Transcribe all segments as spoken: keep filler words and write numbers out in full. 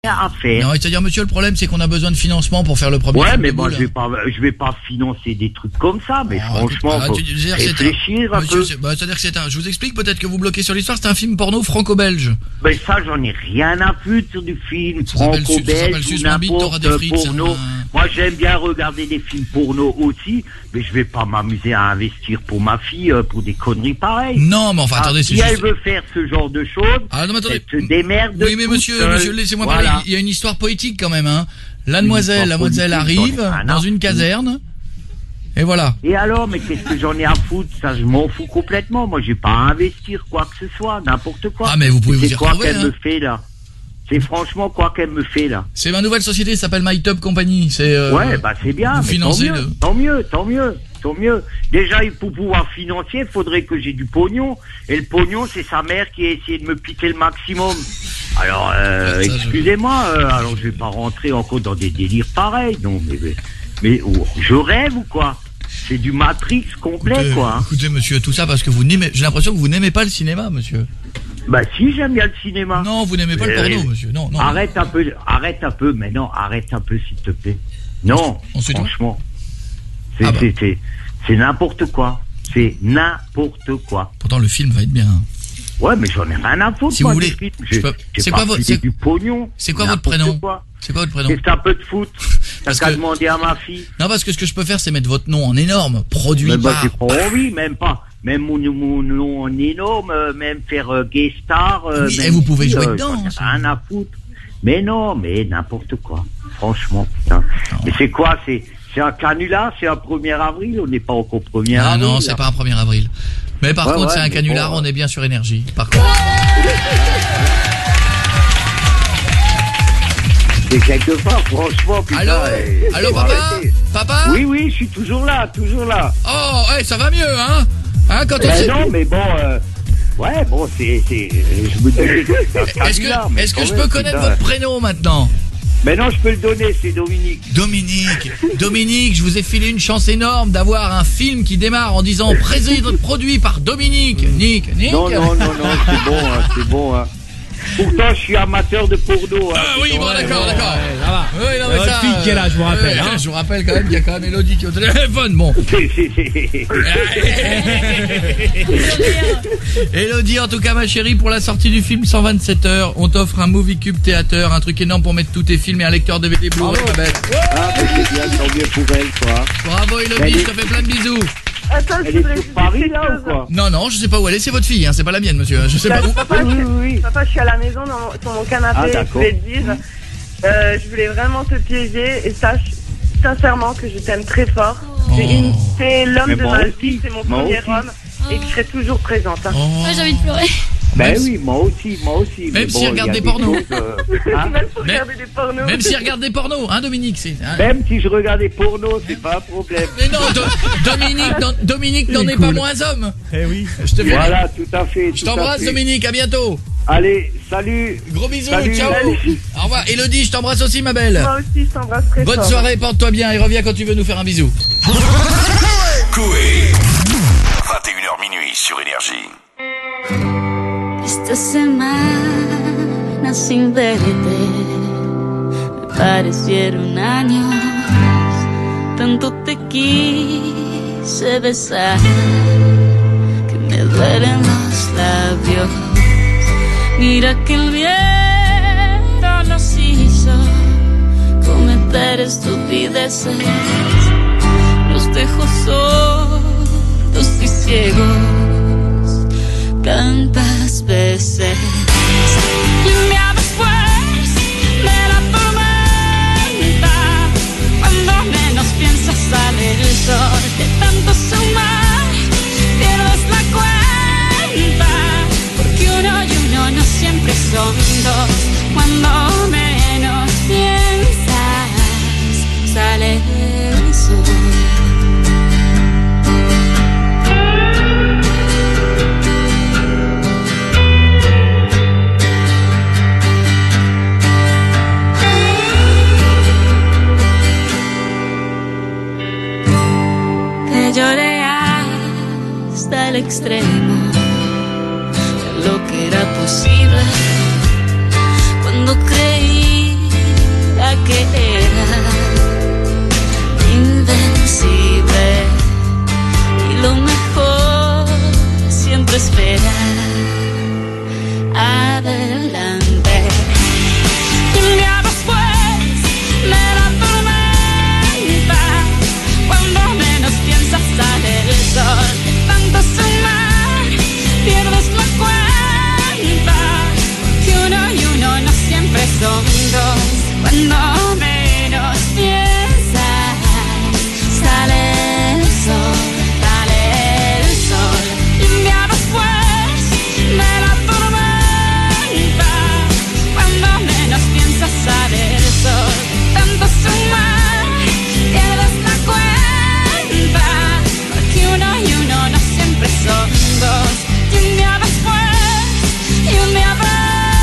à faire. Non, c'est-à-dire, monsieur, le problème, c'est qu'on a besoin de financement pour faire le premier Ouais, film mais de bon, boule. je vais pas, je vais pas financer des trucs comme ça, mais Ah, franchement, ah, faut tu- tu- c'est-à-dire que c'est un- réfléchir un Monsieur, peu. c'est- bah, c'est-à-dire que c'est un, je vous explique peut-être que vous bloquez sur l'histoire, c'est un film porno franco-belge. Mais ça, j'en ai rien à foutre sur du film Ça s'appelle Su- ça franco-belge s'appelle ou Suce ma bite, t'auras n'importe des frites, porno. ça. Moi, j'aime bien regarder des films porno aussi, mais je vais pas m'amuser à investir pour ma fille euh, pour des conneries pareilles. Non, mais enfin, Ah, attendez, c'est si elle juste... veut faire ce genre de choses, Ah, non, mais attendez. elle se démerde. Oui, mais toute monsieur, seule. monsieur, laissez-moi Voilà. parler. Il y a une histoire poétique quand même, hein. La demoiselle, Une la histoire demoiselle politique, arrive j'en ai rien dans à une foutre. caserne. Et voilà. Et alors, mais qu'est-ce que j'en ai à foutre? Ça, je m'en fous complètement. Moi, j'ai pas à investir quoi que ce soit, n'importe quoi. Ah, mais vous pouvez vous y C'est quoi retrouver, qu'elle hein. me fait là? C'est franchement quoi qu'elle me fait là? C'est ma nouvelle société, ça s'appelle My Top Company. C'est, euh, Ouais, bah c'est bien. vous mais tant financez mieux, le- tant mieux, tant mieux, tant mieux. Déjà, pour pouvoir financer, il faudrait que j'ai du pognon. Et le pognon, c'est sa mère qui a essayé de me piquer le maximum. Alors, euh, Ça, je- excusez-moi, euh, alors je vais pas rentrer encore dans des délires pareils. Non, mais, mais, mais, oh, je rêve ou quoi? C'est du Matrix complet, Écoutez, quoi. hein. écoutez, monsieur, tout ça parce que vous n'aimez, j'ai l'impression que vous n'aimez pas le cinéma, monsieur. Bah si, j'aime bien le cinéma. Non, vous n'aimez pas le Euh, porno, monsieur. Non, non. Arrête un peu, arrête un peu, mais non, arrête un peu, s'il te plaît. Non, On se doit. franchement. C'est, Ah bah. c'est, c'est, c'est n'importe quoi. C'est n'importe quoi. Pourtant, le film va être bien. Ouais, mais j'en ai rien à foutre, Si moi, vous des voulez, films. je J'ai- peux- j'ai c'est pas quoi votre- filé c'est- du pognon. C'est quoi votre N'importe prénom? quoi. C'est quoi votre prénom? Qu'est-ce que t'as un peu de foot? T'as Parce qu'à que- demander à ma fille. Non, parce que ce que je peux faire, c'est mettre votre nom en énorme, produit Mais bah, par... j'ai pas envie, même pas. Même mon, mon nom en énorme, euh, même faire euh, guest star. euh, Oui, même et vous pouvez si, jouer euh, dedans, j'en ai ça. rien à foutre. Mais non, mais n'importe quoi. Franchement, putain. Non. Mais c'est quoi? C'est c'est un canular? C'est un premier avril? On n'est pas encore premier Ah avril. non, c'est là. pas un premier avril. Mais par Ouais, contre, ouais, c'est un mais canular, bon, on est bien sur énergie. Par contre. C'est quelque part, franchement, putain. Allô eh, Allô, faut papa arrêter. Papa Oui, oui, je suis toujours là, toujours là. Oh, ouais, ça va mieux, hein Hein, quand on Ben s'est... non, mais bon, euh, ouais, bon, c'est, c'est, je me disais que c'est un Est-ce canular, que, mais est-ce que quand je même, peux connaître putain. votre prénom maintenant? Mais non, je peux le donner, c'est Dominique. Dominique, Dominique, je vous ai filé une chance énorme d'avoir un film qui démarre en disant présé- produit par Dominique. Nick, Nick. Non, non, non, non, c'est bon, hein, c'est bon. Hein. Pourtant, je suis amateur de porno. Hein, Ah oui, bon, d'accord, d'accord. Ça va. Oui, non, mais Votre ça, fille qui est là, je vous rappelle, euh, hein. Je vous rappelle quand même qu'il y a quand même Elodie qui est au téléphone. Bon. C'est, c'est, c'est... Elodie, en tout cas, ma chérie, pour la sortie du film cent vingt-sept heures, on t'offre un Movie Cube Theater, un truc énorme pour mettre tous tes films et un lecteur D V D Blu-ray, ma belle. Ah, mais c'est bien, tant mieux pour elle, quoi. Bravo, Elodie, je te fais plein de bisous. Attends, je Elle est voudrais sur juste Paris, dire là, quelque ou chose. quoi? Non, non, je sais pas où elle est, c'est votre fille, hein, c'est pas la mienne, monsieur. Je sais Bah, pas où. papa, Oui, je- oui, oui. papa, je suis à la maison, dans mon- sur mon canapé, Ah, je d'accord. voulais te dire, euh, je voulais vraiment te piéger et sache sincèrement que je t'aime très fort. C'est Oh. une- c'est l'homme Mais de moi ma aussi, vie, c'est mon moi premier aussi. homme et que je serai toujours présente. hein. Oh. Moi j'ai envie de pleurer. Ben Même si- oui, moi aussi, moi aussi. mais Même bon, s'il regarde il y a des pornos. choses, euh, hein. Même pour Mais- regarder des pornos. Même s'il regarde des pornos, hein, Dominique, c'est. hein. Même si je regarde des pornos, c'est pas un problème. Mais non, Do- Dominique, non, Dominique n'en Il est est pas cool. moins homme. Eh oui. Je te fais. Voilà, tout à fait. Je tout à t'embrasse, fait. Dominique, à bientôt. Allez, salut. Gros bisous, Salut. ciao. Salut. Au revoir. Elodie, je t'embrasse aussi, ma belle. Moi aussi, je t'embrasse très Bonne fort. soirée, porte-toi bien et reviens quand tu veux nous faire un bisou. Coé. vingt et une heures minuit sur Énergie. Esta semana sin verte me parecieron años, tanto te quise besar que me duelen los labios. Mira que el viento nos hizo cometer estupideces, nos dejó sordos y ciegos tantas veces. Y un día después de la tormenta, cuando menos piensas sale el sol, de tanto sumar pierdes la cuenta, porque uno y uno no siempre son dos. Cuando menos piensas sale el sol. Te lloré hasta el extremo de lo que era posible, cuando creí Cuando menos piensas, sale el sol, sale el sol. Y un día después de la tormenta, cuando menos piensas, sale el sol. Tanto sumar, pierdes la cuenta, porque uno y uno no siempre son dos. Y un día después, y un día después.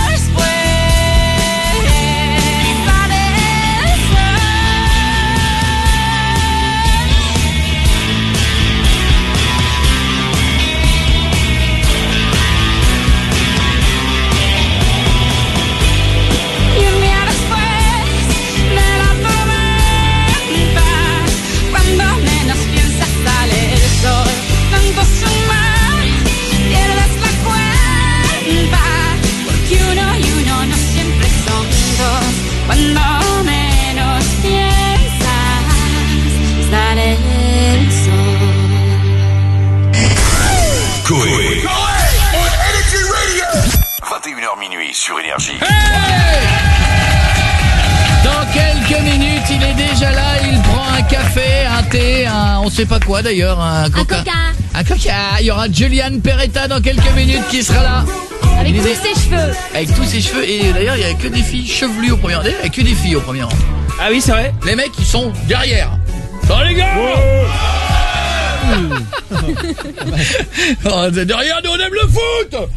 Cuando menos piensas, sale el sol. Coé. vingt et une heures minuit sur Énergie. Hey, dans quelques minutes, il est déjà là, il prend un café, un thé, un on sait pas quoi d'ailleurs, un coca. Un coca. Un coca. Il y aura Julian Peretta dans quelques minutes qui sera là. Avec Il tous est- ses cheveux. Avec tous ses cheveux, et d'ailleurs il y a que des filles chevelues au premier rang. D'ailleurs, il y a que des filles au premier rang. Ah oui, c'est vrai. Les mecs ils sont derrière. Salut les gars. Oh, derrière nous on aime le foot.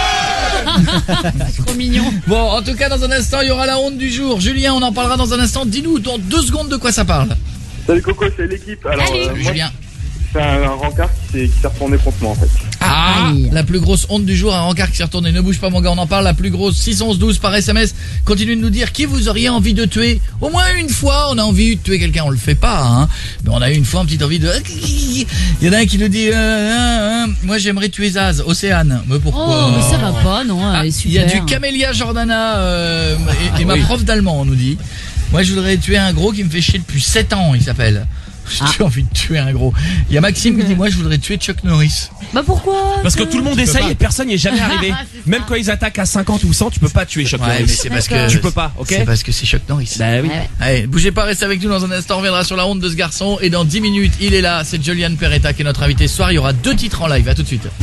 Trop mignon. Bon, en tout cas dans un instant il y aura la honte du jour. Julien, on en parlera dans un instant. Dis-nous dans deux secondes de quoi ça parle. Salut Coco, c'est l'équipe. Alors, Salut. euh, moi, Julien. c'est un, un rencard qui s'est, qui s'est retourné contre moi en fait. Ah, Aïe. la plus grosse honte du jour, un rencard qui s'est retourné. Ne bouge pas mon gars, on en parle. La plus grosse, six onze douze par S M S. Continuez de nous dire qui vous auriez envie de tuer. Au moins une fois, on a envie de tuer quelqu'un. On le fait pas, hein. Mais on a eu une fois une petite envie de... Il y en a un qui nous dit... Euh, euh, euh, moi j'aimerais tuer Zaz, Océane. Mais pourquoi? Oh, mais ça va pas, non, Ah, elle est il y a super. du Camélia Jordana euh, et, et ma oui. prof d'allemand, on nous dit. Moi je voudrais tuer un gros qui me fait chier depuis sept ans, il s'appelle. J'ai envie de tuer un gros. Il y a Maxime qui dit moi je voudrais tuer Chuck Norris. Bah pourquoi? Parce que tout le monde Tu peux essaye pas. et personne n'y est jamais arrivé. C'est ça. Même quand ils attaquent à cinquante ou cent, tu peux pas tuer Chuck Ouais, Norris. mais c'est parce que Tu peux pas, ok? C'est parce que c'est Chuck Norris. Bah oui. Ouais, ouais. Allez, bougez pas, restez avec nous dans un instant, on reviendra sur la honte de ce garçon et dans dix minutes, il est là, c'est Julian Peretta qui est notre invité ce soir, il y aura deux titres en live, à tout de suite.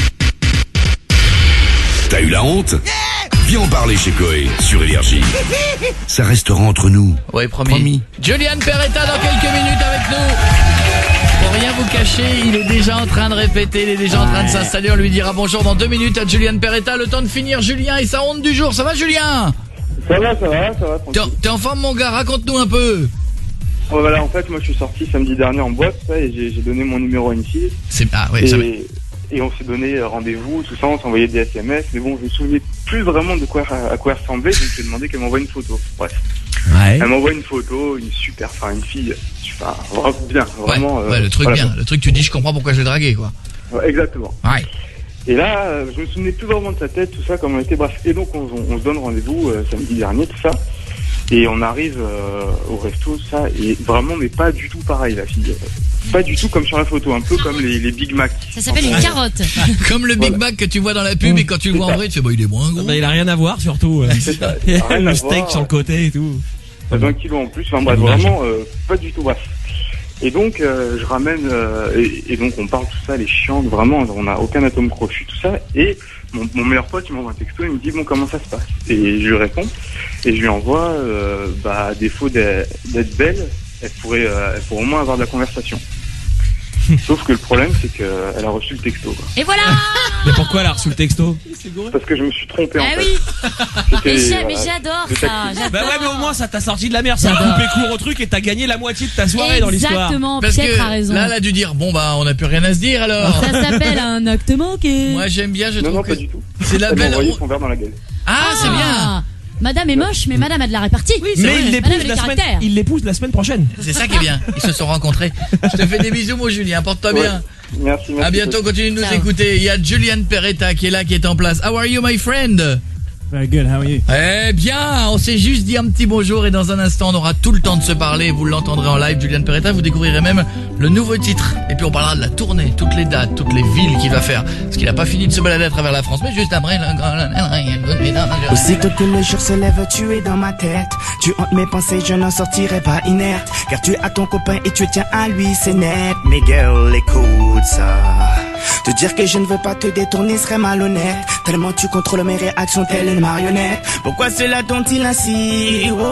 T'as eu la honte? Viens en parler chez Coé sur Énergie. Ça restera entre nous. Ouais, promis. Promis. Julian Peretta dans quelques minutes avec nous. Pour rien vous cacher, il est déjà en train de répéter, il est déjà en train de s'installer, on lui dira bonjour dans deux minutes à Julian Peretta, le temps de finir Julien et sa honte du jour, ça va Julien? Ça va, ça va, ça va, T'es tranquille. t'es en forme mon gars, raconte-nous un peu. Oh, voilà, en fait, moi je suis sorti samedi dernier en boîte, ça, et j'ai, j'ai donné mon numéro à une fille. C'est ah ouais, ça va. Et, et on s'est donné rendez-vous, tout ça, on s'envoyait des S M S, mais bon, je me souvenais plus vraiment de quoi, à quoi elle ressemblait, donc j'ai demandé qu'elle m'envoie une photo. Bref. Ouais. Elle m'envoie une photo, une super, enfin une fille, enfin, vraiment bien, vraiment. Ouais, euh, ouais, le truc voilà, bien, le truc tu dis je comprends pourquoi je l'ai dragué quoi. quoi. Ouais, exactement. Ouais. Et là, euh, je me souvenais plus vraiment de sa tête, tout ça, comment elle était, bref. Et donc, on, on, on se donne rendez-vous euh, samedi dernier, tout ça. Et on arrive euh, au resto, tout ça, et vraiment, mais pas du tout pareil, la fille. Pas du tout comme sur la photo, un peu comme les, les Big Mac. Ça s'appelle une carotte. Comme le Big Mac que tu vois dans la pub et quand tu le vois en vrai tu fais bah il est moins gros. Bah, il a rien à voir surtout. euh. C'est ça, Il y ça a a rien à le steak voir. sur le côté et tout. vingt kilos en plus, enfin bref, L'image. vraiment, euh, pas du tout, bref. Et donc, euh, je ramène, euh, et, et donc on parle tout ça, les chiantes, vraiment, on n'a aucun atome crochu, tout ça, et mon, mon meilleur pote, il m'envoie un texto, il me dit, bon, comment ça se passe? Et je lui réponds, et je lui envoie, euh, bah, à défaut d'être d'être belle, elle pourrait, euh, elle pourrait au moins avoir de la conversation. Sauf que le problème, c'est qu'elle a reçu le texto, quoi. Et voilà. Mais pourquoi elle a reçu le texto? Parce que je me suis trompé, en Ah fait. oui. C'était, Mais j'ai- mais voilà, j'adore le ça. taxi. j'adore. Bah ouais, mais au moins ça t'a sorti de la merde. Ça a J'adore. coupé court au truc et t'as gagné la moitié de ta soirée dans l'histoire. Exactement, Parce Pierre a que raison. là elle a dû dire bon bah on n'a plus rien à se dire alors. Ça s'appelle un acte manqué. Moi j'aime bien, je Non, trouve non, que pas du tout. c'est la Elle m'a belle. envoyé son verre dans la gueule. Ah c'est bien. Madame est moche, mais madame a de la répartie. Oui, Mais il l'épouse Madame a la du semaine, caractère. il l'épouse la semaine prochaine. C'est ça qui est bien. Ils se sont rencontrés. Je te fais des bisous mon Julien, porte-toi Ouais. bien. Merci, merci. À bientôt, continue de nous Ciao. écouter. Il y a Julian Peretta qui est là, qui est en place. How are you my friend? Very good, how are you? Eh bien, on s'est juste dit un petit bonjour et dans un instant on aura tout le temps de se parler. Vous l'entendrez en live, Julian Peretta, vous découvrirez même le nouveau titre. Et puis on parlera de la tournée, toutes les dates, toutes les villes qu'il va faire. Parce qu'il n'a pas fini de se balader à travers la France, mais juste après le... Aussitôt que le jour se lève, tu es dans ma tête. Tu hantes mes pensées, je n'en sortirai pas inerte. Car tu as ton copain et tu tiens à lui, c'est net. Mais girl, écoute ça. Te dire que je ne veux pas te détourner serait malhonnête. Tellement tu contrôles mes réactions telle une marionnette. Pourquoi cela dont-il ainsi? Oh,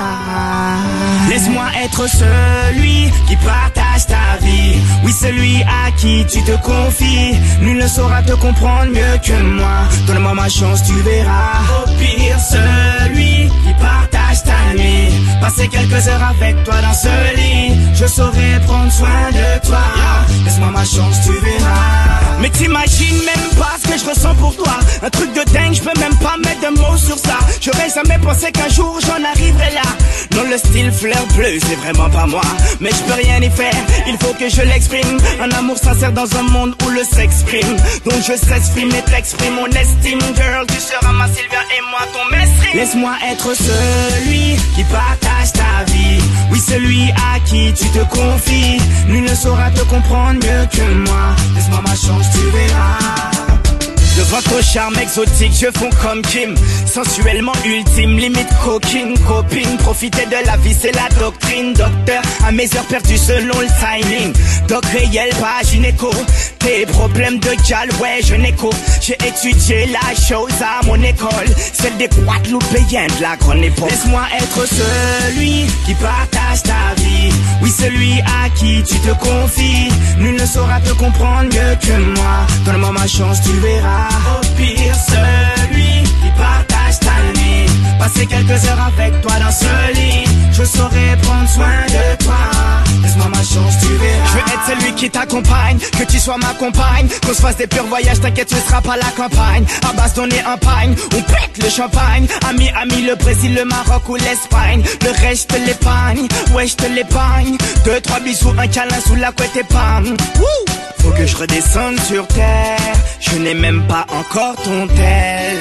ah. Laisse-moi être celui qui partage ta vie. Oui, celui à qui tu te confies. Nul ne saura te comprendre mieux que moi. Donne-moi ma chance, tu verras. Au pire, celui qui partage ta nuit. Passer quelques heures avec toi dans ce lit. Je saurai prendre soin de toi. Laisse-moi ma chance, tu verras. Mais t'imagines même pas ce que je ressens pour toi. Un truc de dingue, je peux même pas mettre de mots sur ça. J'aurais jamais pensé qu'un jour j'en arriverais là. Non, le style fleur bleue, c'est vraiment pas moi. Mais je peux rien y faire, il faut que je l'exprime. Un amour sincère dans un monde où le sexe prime. Donc je s'exprime et t'exprime mon estime. Girl, tu seras ma Sylvia et moi ton mestre. Laisse-moi être celui qui partage ta vie. Oui, celui à qui tu te confies. Nul ne saura te comprendre mieux que moi. Laisse-moi ma chance, tu verras. Devant ton charme exotique, je fonds comme Kim. Sensuellement ultime, limite coquine, copine. Profiter de la vie, c'est la doctrine. Docteur, à mes heures perdues selon le timing. Doc réel, pas gynéco. Tes problèmes de gal, ouais, je n'écho. J'ai étudié la chose à mon école. Celle des Guadeloupéens de la grande époque. Laisse-moi être celui qui partage ta vie. Oui, celui à qui tu te confies. Nul ne saura te comprendre mieux que moi. Donne-moi ma chance, tu verras. Au pire, celui qui partage ta nuit. Passer quelques heures avec toi dans ce lit. Je saurai prendre soin de toi. Laisse-moi ma chance, tu verras. Je veux être celui qui t'accompagne, que tu sois ma compagne. Qu'on se fasse des purs voyages, t'inquiète, tu ne seras pas la campagne. À base donner un pagne, on pète le champagne. Ami, ami, le Brésil, le Maroc ou l'Espagne. Le reste, je te l'épargne, ouais, je te l'épargne. Deux, trois bisous, un câlin sous la couette et pam. Wouh! Faut que je redescende sur terre. Je n'ai même pas encore ton tel.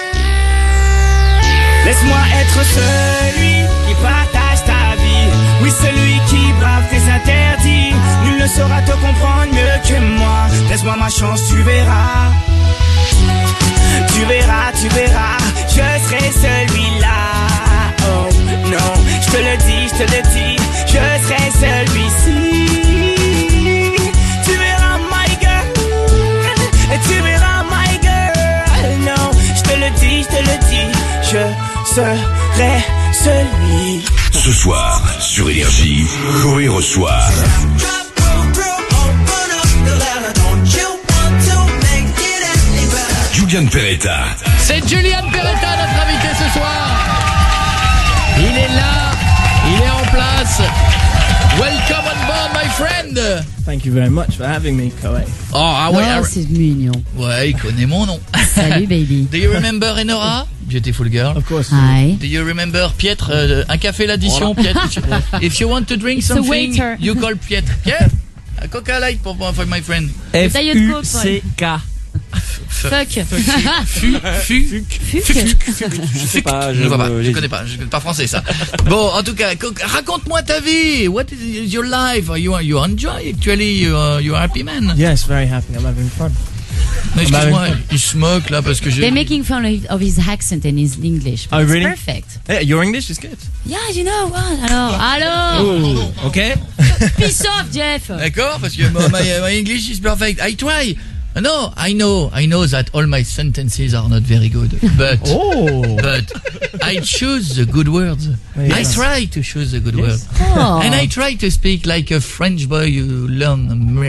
Laisse-moi être celui qui partage ta vie. Oui, celui qui brave tes interdits. Nul ne saura te comprendre mieux que moi. Laisse-moi ma chance, tu verras. Tu verras, tu verras. Je serai celui-là. Oh non, je te le dis, je te le dis. Je serai celui-ci. Et tu verras, my girl. Non, je te le dis, je te le dis. Je serai celui. Ce soir, sur Énergie, Coé reçoit Julian Peretta. C'est Julian Peretta, notre invité ce soir. Il est là, il est en place. Welcome on board, my friend. Thank you very much for having me, Coé. Oh, ah ouais, Oh, c'est mignon. ouais, il connaît mon nom. Salut, baby. Do you remember Enora? Beautiful girl. Of course. Hi. Do you remember Pietre? uh, Un café l'addition, Pietre. If you want to drink It's the something, waiter. you call Pietre. Yeah? A Coca Light for, for my friend. F Taille de coke, U C K. Fuck. Fu, fu, Fuck. Je sais pas, Je ne vois pas, je j'ai- connais pas, je connais pas français ça. Bon, en tout cas, co- raconte-moi ta vie. What is your life? Are you you enjoy actually? You are, you are happy man? Yes, very happy. I'm having fun. Non, excuse-moi, il se moque là parce que j'ai. They're making fun of- of his accent and his English. But Oh, it's really? perfect. Yeah, your English is good. Yeah, you know what? Alors, alors. Oh, okay. Peace off, Jeff. D'accord, parce que my, my English is perfect. I try. No, I know, I know that all my sentences are not very good, but Oh. but I choose the good words. Yes. I try to choose the good Yes. words, Oh. and I try to speak like a French boy who learn.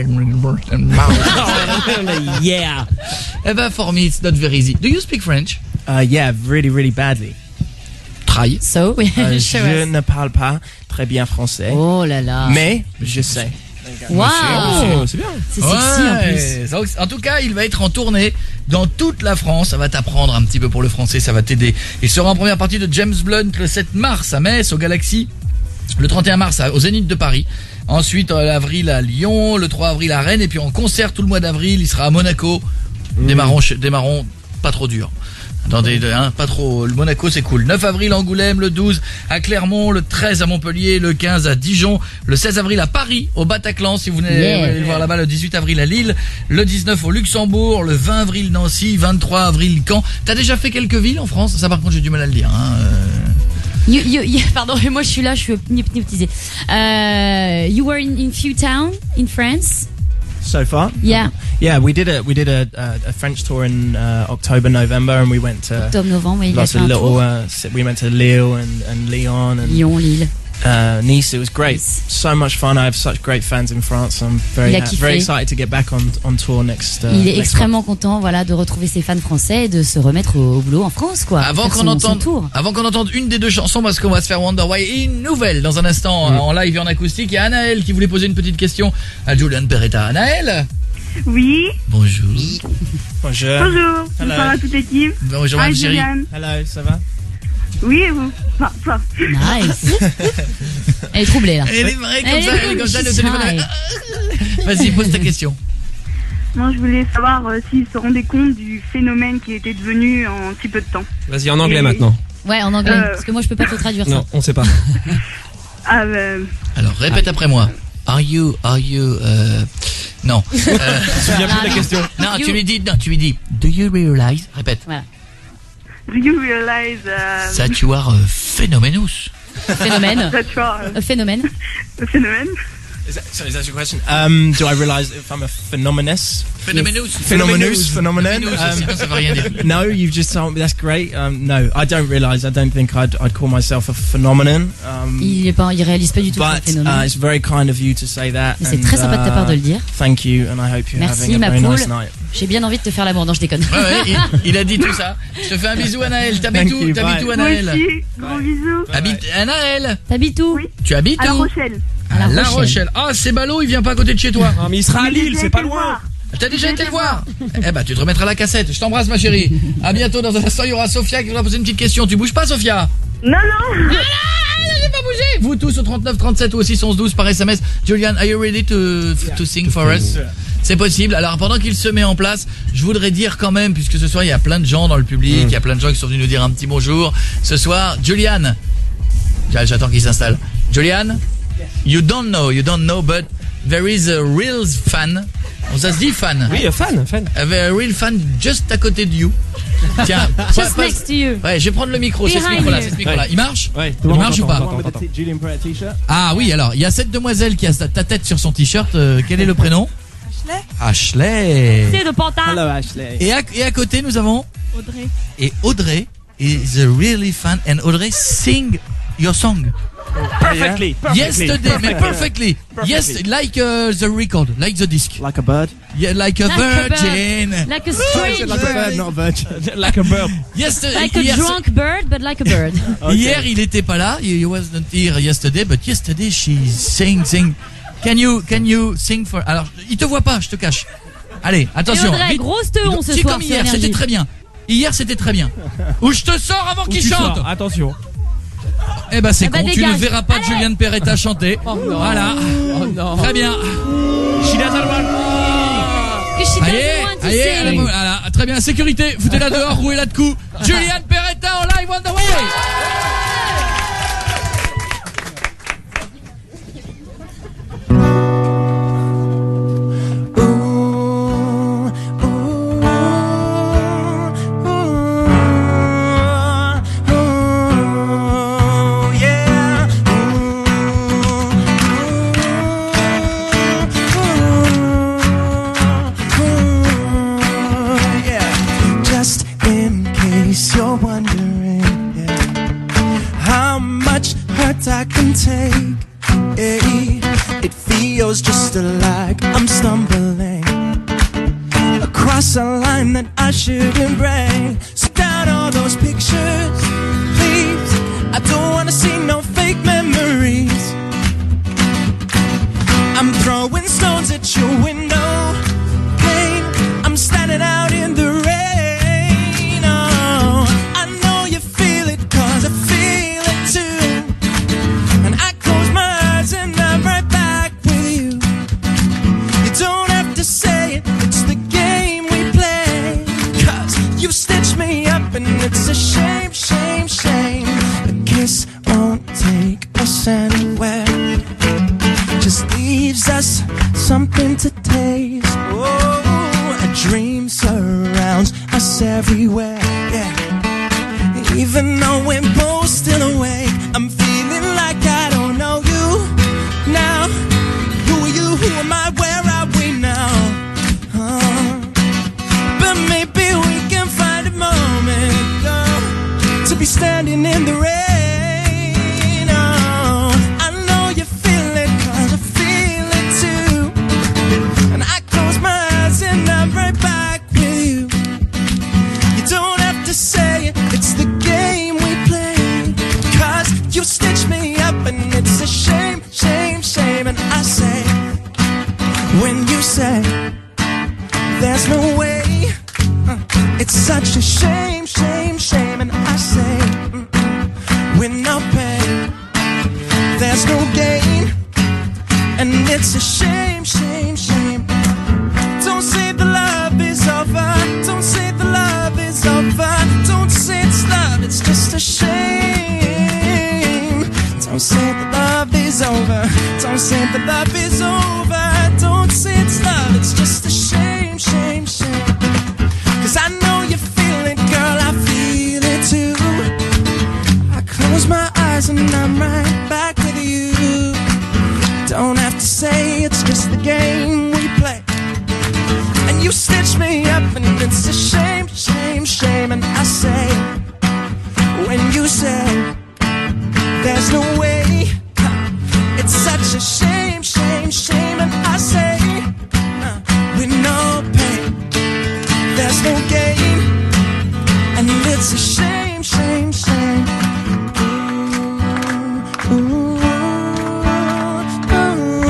Yeah. Eh ben, for me, it's not very easy. Do you speak French? Uh, yeah, really, really badly. Try. So, Euh, show je us. ne parle pas très bien français, Oh là là. mais je sais. Wow. Oh, c'est bien. C'est sexy en plus. Ouais. Donc, en tout cas, il va être en tournée dans toute la France. Ça va t'apprendre un petit peu pour le français, ça va t'aider. Il sera en première partie de James Blunt le sept mars à Metz, au Galaxy. Le trente et un mars au Zénith de Paris. Ensuite, en avril à Lyon, le trois avril à Rennes. Et puis en concert tout le mois d'avril, il sera à Monaco. Démarrons, chez- démarrons pas trop dur. Attendez, hein, pas trop. Le Monaco, c'est cool. neuf avril, Angoulême. Le douze, à Clermont. Le treize, à Montpellier. Le quinze, à Dijon. Le seize avril, à Paris, au Bataclan, si vous venez Yeah. le voir là-bas. Le dix-huit avril, à Lille. Le dix-neuf, au Luxembourg. Le vingt avril, Nancy. vingt-trois avril, Caen. T'as déjà fait quelques villes en France? Ça, par contre, j'ai du mal à le dire. Hein. Euh... You, you, you, pardon, moi je suis là, je suis hypnotisée. Uh, you were in, in few towns in France? So far? Yeah. Yeah, we did a we did a a, a French tour in uh, October, November, and we went to Octobre, novembre, il a lots fait of un little. tour. Uh, si- we went to Lille and, and Lyon and Lyon, Lille. uh, Nice. It was great. Nice. So much fun. I have such great fans in France. I'm very Il a ha- kiffé. very excited to get back on on tour next. Uh, Il est next extrêmement content, voilà, de retrouver ses fans français et de se remettre au, au boulot en France, quoi. Avant Faire qu'on son- son entende, tour. avant qu'on entende une des deux chansons, parce qu'on va se faire Wonder Why et une nouvelle dans un instant Mm. en live et en acoustique. Il y a Anaël qui voulait poser une petite question à Julian Peretta. Anaël, Oui, bonjour. Bonjour. bonjour, Hello. bonsoir à toute l'équipe. Bonjour, Hi ma chérie. Julian. Hello, ça va? Oui, et vous? Enfin, enfin. Nice. Elle est troublée, là. Elle est vraie comme Elle ça, est elle est comme ça, le she's téléphone. high. Vas-y, pose ta question. Moi, je voulais savoir euh, s'ils se rendaient compte du phénomène qui était devenu en si peu de temps. Vas-y, en anglais Et- maintenant. Ouais, en anglais, Euh. parce que moi je peux pas te traduire Non, ça. on sait pas. Ah, ben, Alors, répète après moi. Are you, are you, euh, non. Euh, Je me souviens plus de la question. non, You- tu lui dis, non, tu lui dis, do you realize, répète, Voilà. do you realize uh, that you are a phenomenus. Phénomène. that you are Un phénomène. a phénomène? Is that, so is that your question? Um, do I realise if I'm a phenomenus? Phenomenus. Phenomenus, phenomenon. Phenomenus, Um, sinon ça veut rien dire. No, you've just told me. That's great. Um, no, I don't realise. I don't think I'd I'd call myself a phenomenon. Um, Il est pas, il réalise pas du tout le but uh, phénomène. it's very kind of you to say that. Mais c'est and, très sympa de ta part de le uh, dire. Thank you, and I hope you're Merci, having a ma very poule. nice night. J'ai bien envie de te faire l'amour. Non, je déconne. Ouais, ouais, il, il a dit tout ça. Je te fais un bisou, Anaël. T'habites Thank où? you, T'habites bye. où, Moi Anaël? aussi, gros bisous. Habite, Anaël, T'habites où? Oui. tu habites À La où? Rochelle. À La Rochelle. Ah, c'est ballot, il vient pas à côté de chez toi. Non, mais il sera à Lille, c'est pas loin. T'as déjà été le voir? Eh ben, tu te remettras la cassette. Je t'embrasse, ma chérie. À bientôt. Dans un instant, il y aura Sophia qui voudra poser une petite question. Tu bouges pas, Sophia? Non, non. J'ai pas bougé. Vous tous au trente-neuf trente-sept ou au six onze douze par S M S. Julian, are you ready to, to sing for us? C'est possible. Alors, pendant qu'il se met en place, je voudrais dire quand même, puisque ce soir, il y a plein de gens dans le public, il y a plein de gens qui sont venus nous dire un petit bonjour. Ce soir, Julian. J'attends qu'il s'installe. Julian, you don't know, you don't know, but there is a real fan. Ça se dit fan. Oui, fan, fan. A real fan just à côté de you. Tiens, Just pas- next to you. Ouais, je vais prendre le micro, c'est ce Behind micro-là, you. c'est ce micro-là. Il marche? Ouais. Il marche ou pas? Attends, attends, attends. Julian Perrett t-shirt. Ah oui, alors, il y a cette demoiselle qui a sa- ta tête sur son t-shirt. euh, quel est le prénom? Ashley. Ashley. C'est de Pantin. Hello, Ashley. Et à, et à côté, nous avons Audrey. et Audrey is a really fan and Audrey sing your song. Perfectly. Perfectly. Yesterday, mais perfectly. Yes, like uh, the record, like the disc. Like a bird. Yeah, like a Like a bird. virgin. Like a strange Like a bird, bird. not a virgin. Like a bird. Yesterday, Like a hier, drunk bird, but like a bird. hier, il était pas là. He wasn't here yesterday, but yesterday she sang, sing. Can you, can you sing for? Alors, il te voit pas, je te cache. Allez, attention. Et Audrey, vite. grosse teon ce C'est soir comme sur hier, Énergie. c'était très bien. Hier, c'était très bien. Ou je te sors avant qu'il Tu chante. sors, attention. Eh ben c'est Eh ben, con, tu ne dégage. verras pas Allez. Julian Perretta chanter. Voilà. Oh non. Très bien. She doesn't want. Que she Allez, doesn't want to allez, sing. allez, voilà. Très bien, sécurité. Foutez-la dehors, rouez-la de coups. Julian Perretta en live on the way. Just in case you're wondering, yeah, how much hurt I can take. eh, It feels just like I'm stumbling across a line that I shouldn't break. So down all those pictures, please. I don't wanna see no fake memories. I'm throwing stones at your window pane. I'm standing out in the rain. Oh, I know you feel it, cause I feel it too. And I close my eyes and I'm right back with you. You don't have to say it, it's the game we play. Cause you stitched me up and just won't take us anywhere. Just leaves us something to taste. Oh, a dream surrounds us everywhere. Yeah. Even though we're both still awake, I'm feeling like I don't know you now. Who are you? Who am I? Where are we now? Uh, but maybe we can find a moment, girl, to be standing in the rain. Oh, I know you feel it, cause I feel it too. And I close my eyes and I'm right back with you. You don't have to say it, it's the game we play. Cause you stitch me up and it's a shame, shame, shame. And I say, when you say there's no way, uh, it's such a shame, shame, shame. And I say, mm, with no pain, there's no gain. And it's a shame, shame, shame. Don't say the love is over. Don't say the love is over. Don't say it's love, it's just a shame. Don't say the love is over. Don't say the love is over. Don't say it's love, it's just a shame, shame, shame. Cause I know you feel it, girl, I feel it too. I close my eyes and I'm right back with you. Don't have to say it's just the game we play. And you stitch me up and it's a shame, shame, shame. And I say, when you say there's no way, it's such a shame, shame, shame. And I say, uh, with no pain, there's no gain. And it's a shame, shame, shame. Ooh, ooh, ooh,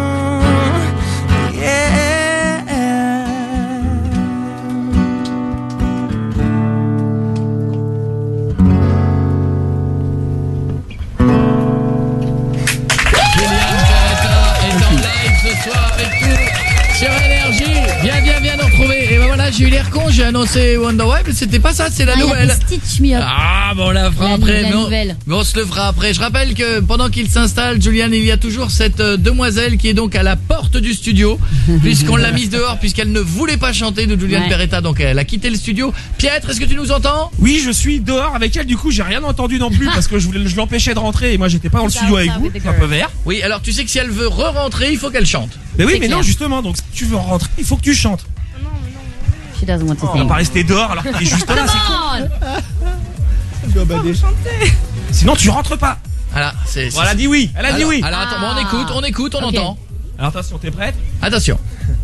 yeah. Ce soir avec nous sur Énergie. Viens, viens, viens nous retrouver. Et ben voilà, j'ai eu l'air con, j'ai annoncé Wonder Why, mais c'était pas ça, c'est la Ah, il y a nouvelle. Stitch Me Up. Ah, bon, on la fera La- après. la mais on, nouvelle. mais on se le fera après. Je rappelle que pendant qu'il s'installe, Julian, il y a toujours cette euh, demoiselle qui est donc à la porte du studio, puisqu'on l'a mise dehors, puisqu'elle ne voulait pas chanter de Julian Ouais. Peretta, donc elle a quitté le studio. Pietre, est-ce que tu nous entends? Oui, je suis dehors avec elle, du coup j'ai rien entendu non plus parce que je voulais, je l'empêchais de rentrer et moi j'étais pas dans le studio avec vous, c'est un peu vert. Oui, alors tu sais que si elle veut re-rentrer, il faut qu'elle chante. Mais oui, C'est mais clair. non, justement, donc si tu veux rentrer, il faut que tu chantes. She doesn't want to On va sing. pas rester dehors alors qu'il est juste là, c'est Come con. on. Sinon tu rentres pas. Voilà, c'est. Bon, elle a dit oui, elle a dit Alors- oui. Alors attends, bon, on écoute, on écoute, on Ok. entend. Alors attention, t'es prête? Attention.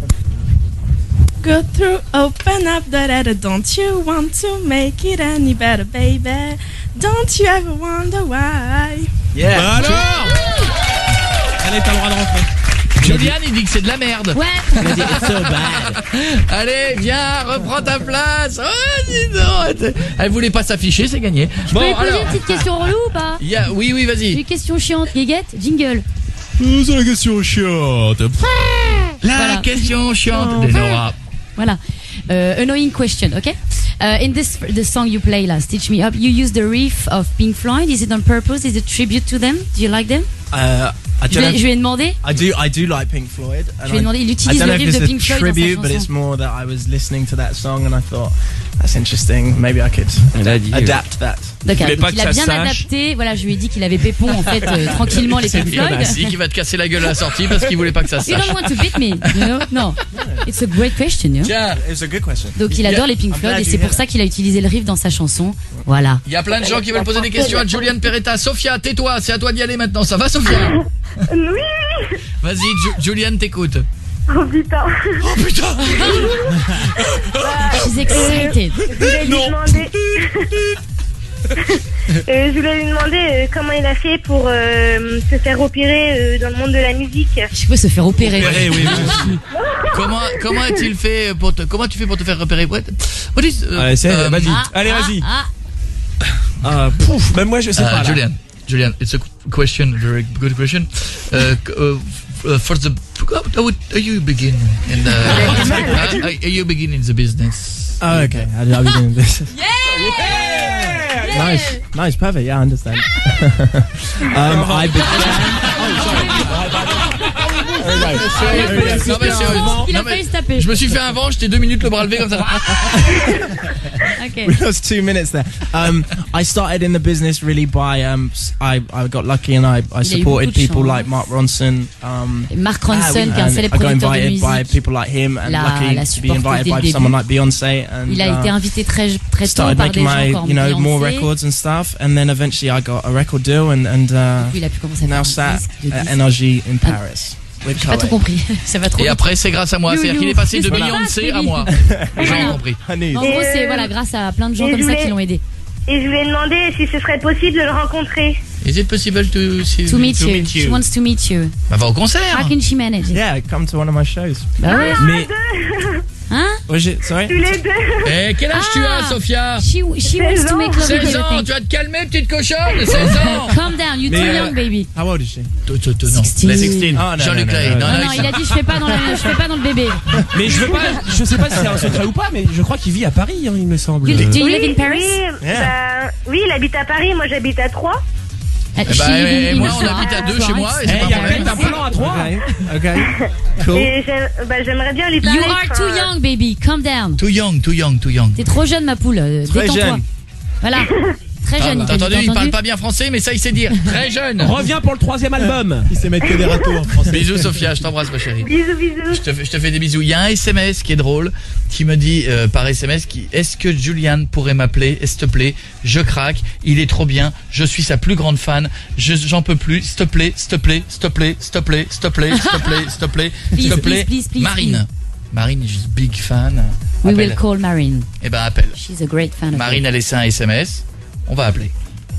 Go through, open up the letter. Don't you want to make it any better, baby? Don't you ever wonder why? Yeah. Bah alors Allez, t'as le droit de rentrer. Julian, il dit que c'est de la merde. Ouais. Il a dit it's so bad. Allez, viens, reprends ta place. Oh, dis donc. Elle voulait pas s'afficher, c'est gagné. Je peux lui poser une petite question relou ou pas? il y a- oui, oui, vas-y. Une question chiante. Guéguette, jingle. C'est la question chiante. La Voilà. question chiante de Nora. Voilà. Uh, annoying question, okay? Uh, in this the song you play last, Stitch Me Up, you use the riff of Pink Floyd. Is it on purpose? Is it tribute to them? Do you like them? Uh, I Je don't vais, know. je vais demander. I do, I do like Pink Floyd. and Je vais I- demander, il I utilise don't le know if riff de it's Pink a Floyd dans sa tribute, but chanson. it's more that I was listening to that song and I thought that's interesting. Maybe I could adapt that. D'accord, donc il a bien adapté. Voilà, je lui ai dit qu'il avait pépon en fait euh, tranquillement les Pink Floyd. Si, qui va te casser la gueule à la sortie parce qu'il voulait pas que ça se You sache. don't want to beat me, you know? No. It's a great question, you know? Tiens, it's a good question. Donc il adore les Pink Floyd et c'est pour ça qu'il a utilisé le riff dans sa chanson. Voilà. Il y a plein de gens qui veulent poser des questions à Julian Peretta. Sophia, tais-toi, c'est à toi d'y aller maintenant. Ça va, Sophia? Oui. Vas-y, Ju- Julian t'écoute. Oh putain. Oh putain. She's excited. Je voulais lui demander. Euh, je voulais lui demander euh, comment il a fait pour euh, se faire opérer euh, dans le monde de la musique. Je peux se faire opérer. Opérer, oui, oui. comment comment a-t-il fait pour te, comment tu fais pour te faire repérer? What, what is, euh, Allez, c'est, euh, vas-y. Ah, Allez, ah, vas-y. ah. Ah, pouf, même moi je sais uh, pas. là. Julian, Julian, it's a question, very good question. Uh, c- uh, f- uh, for the, how would are you begin in the, uh, are you begin in the business? Oh, okay. How did I begin this? Yeah! Nice, nice, perfect. Yeah, I understand. um, I Non, mais sérieusement, Il a non, mais failli se taper. je me suis fait un vent, j'étais deux minutes le bras levé comme ça. Okay. We lost two minutes there. Um, I started in the business really by um, s- I I got lucky and I I Il a eu supported beaucoup de people chance. like Mark Ronson. Um, Mark Ronson, qui est un and célèbre I got producteur de invited by musique. people like him and L'a- lucky l'a to be supporté invited dès le by someone début. like Beyonce. And Il a uh, été invité très très tôt started par des making gens my comme you know more Beyoncé. records and stuff, and then eventually I got a record deal and and uh, Puis il a pu commencer à faire now un sat disque, deux at disques. N R G in Paris. with J'ai pas tout Koei. compris. Ça va trop Et vite. après, c'est grâce à moi. You, C'est-à-dire you. qu'il est passé de C'est ça, Beyoncé à Stevie. moi. J'ai Voilà. compris. En Et gros, c'est euh, voilà, grâce à plein de gens et comme je ça voulais- qui l'ont aidé. Et je lui ai demandé si ce serait possible de le rencontrer. Is it possible to, To meet you. She wants to meet you. Bah, va au concert. How can she manage it? Yeah, come to one of my shows. Bah ouais. Mais Hein? was it sorry? Tous les deux. Eh, quel âge tu as, Sophia? She, she wants to make love with seize you, I ans, think. tu vas te calmer, petite cochonne, seize ans. Calm down, you're too Mais, young, baby. How old is she? Non, seize. Oh, no, Jean-Luc no, no, Lay. no, Non, Non, non, non, il il a dit je fais pas dans la, je fais pas dans le bébé. Mais je veux pas, je sais pas si c'est un secret ou pas, mais je crois qu'il vit à Paris, hein, il me semble. You, do you Oui, live in Paris? oui, bah, oui, il habite à Paris, moi j'habite à Troyes. Uh, Eh she bah, live et in- moi, in on France. habite à deux chez moi, et Eh, c'est il pas y un a peut-être un problème. plan à trois. Okay. Okay. Cool. Et j'aime- bah, j'aimerais bien lui parler. You are too enfin, young, baby. Calm down. Too young, too young, too young. T'es trop jeune, ma poule. euh, Très Détends-toi. jeune. Voilà. Très Ah, jeune. T'as il t'a dit, entendu, il t'as parle pas bien français, mais ça, il sait dire. Très jeune. Reviens pour le troisième album. Il sait mettre que des râteaux en français. Bisous, Sophia, je t'embrasse, ma chérie. Bisous, bisous. Je te, fais- je te fais des bisous. Il y a un S M S qui est drôle, qui me dit euh, par S M S, qui, est-ce que Julian pourrait m'appeler, s'il te plaît, je craque, il est trop bien, je suis sa plus grande fan, je, j'en peux plus, s'il te plaît, s'il te plaît, s'il te plaît, s'il te plaît, s'il te plaît, s'il te plaît, s'il te plaît, s'il te Please, plaît, please, please, please, Marine. Marine, je suis big fan. We Appelle. will call Marine. Eh ben, appelle. She's a great fan of Marine you. a laissé un S M S, on va appeler.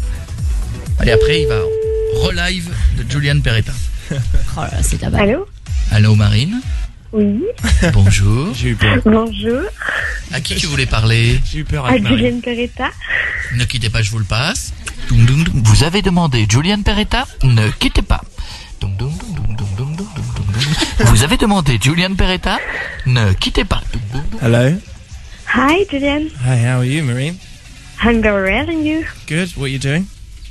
Allez, après, il va relive de Julian Peretta. Oh là là, c'est là-bas. Allô? Allô, Marine. Oui. Bonjour. J'ai eu peur. Bonjour. À qui tu voulais parler? J'ai eu peur À avec Marie. Julienne Peretta. Ne quittez pas, je vous le passe. Doum, doum, doum. Vous avez demandé Julian Peretta? Ne quittez pas. Doum, doum, doum, doum, doum, doum, doum, doum, doum. Vous avez demandé Julian Peretta? Ne quittez pas. Doum, doum, doum. Hello. Hi, Julienne. Hi, how are you, Marine? I'm very well, and you? Good. What are you doing?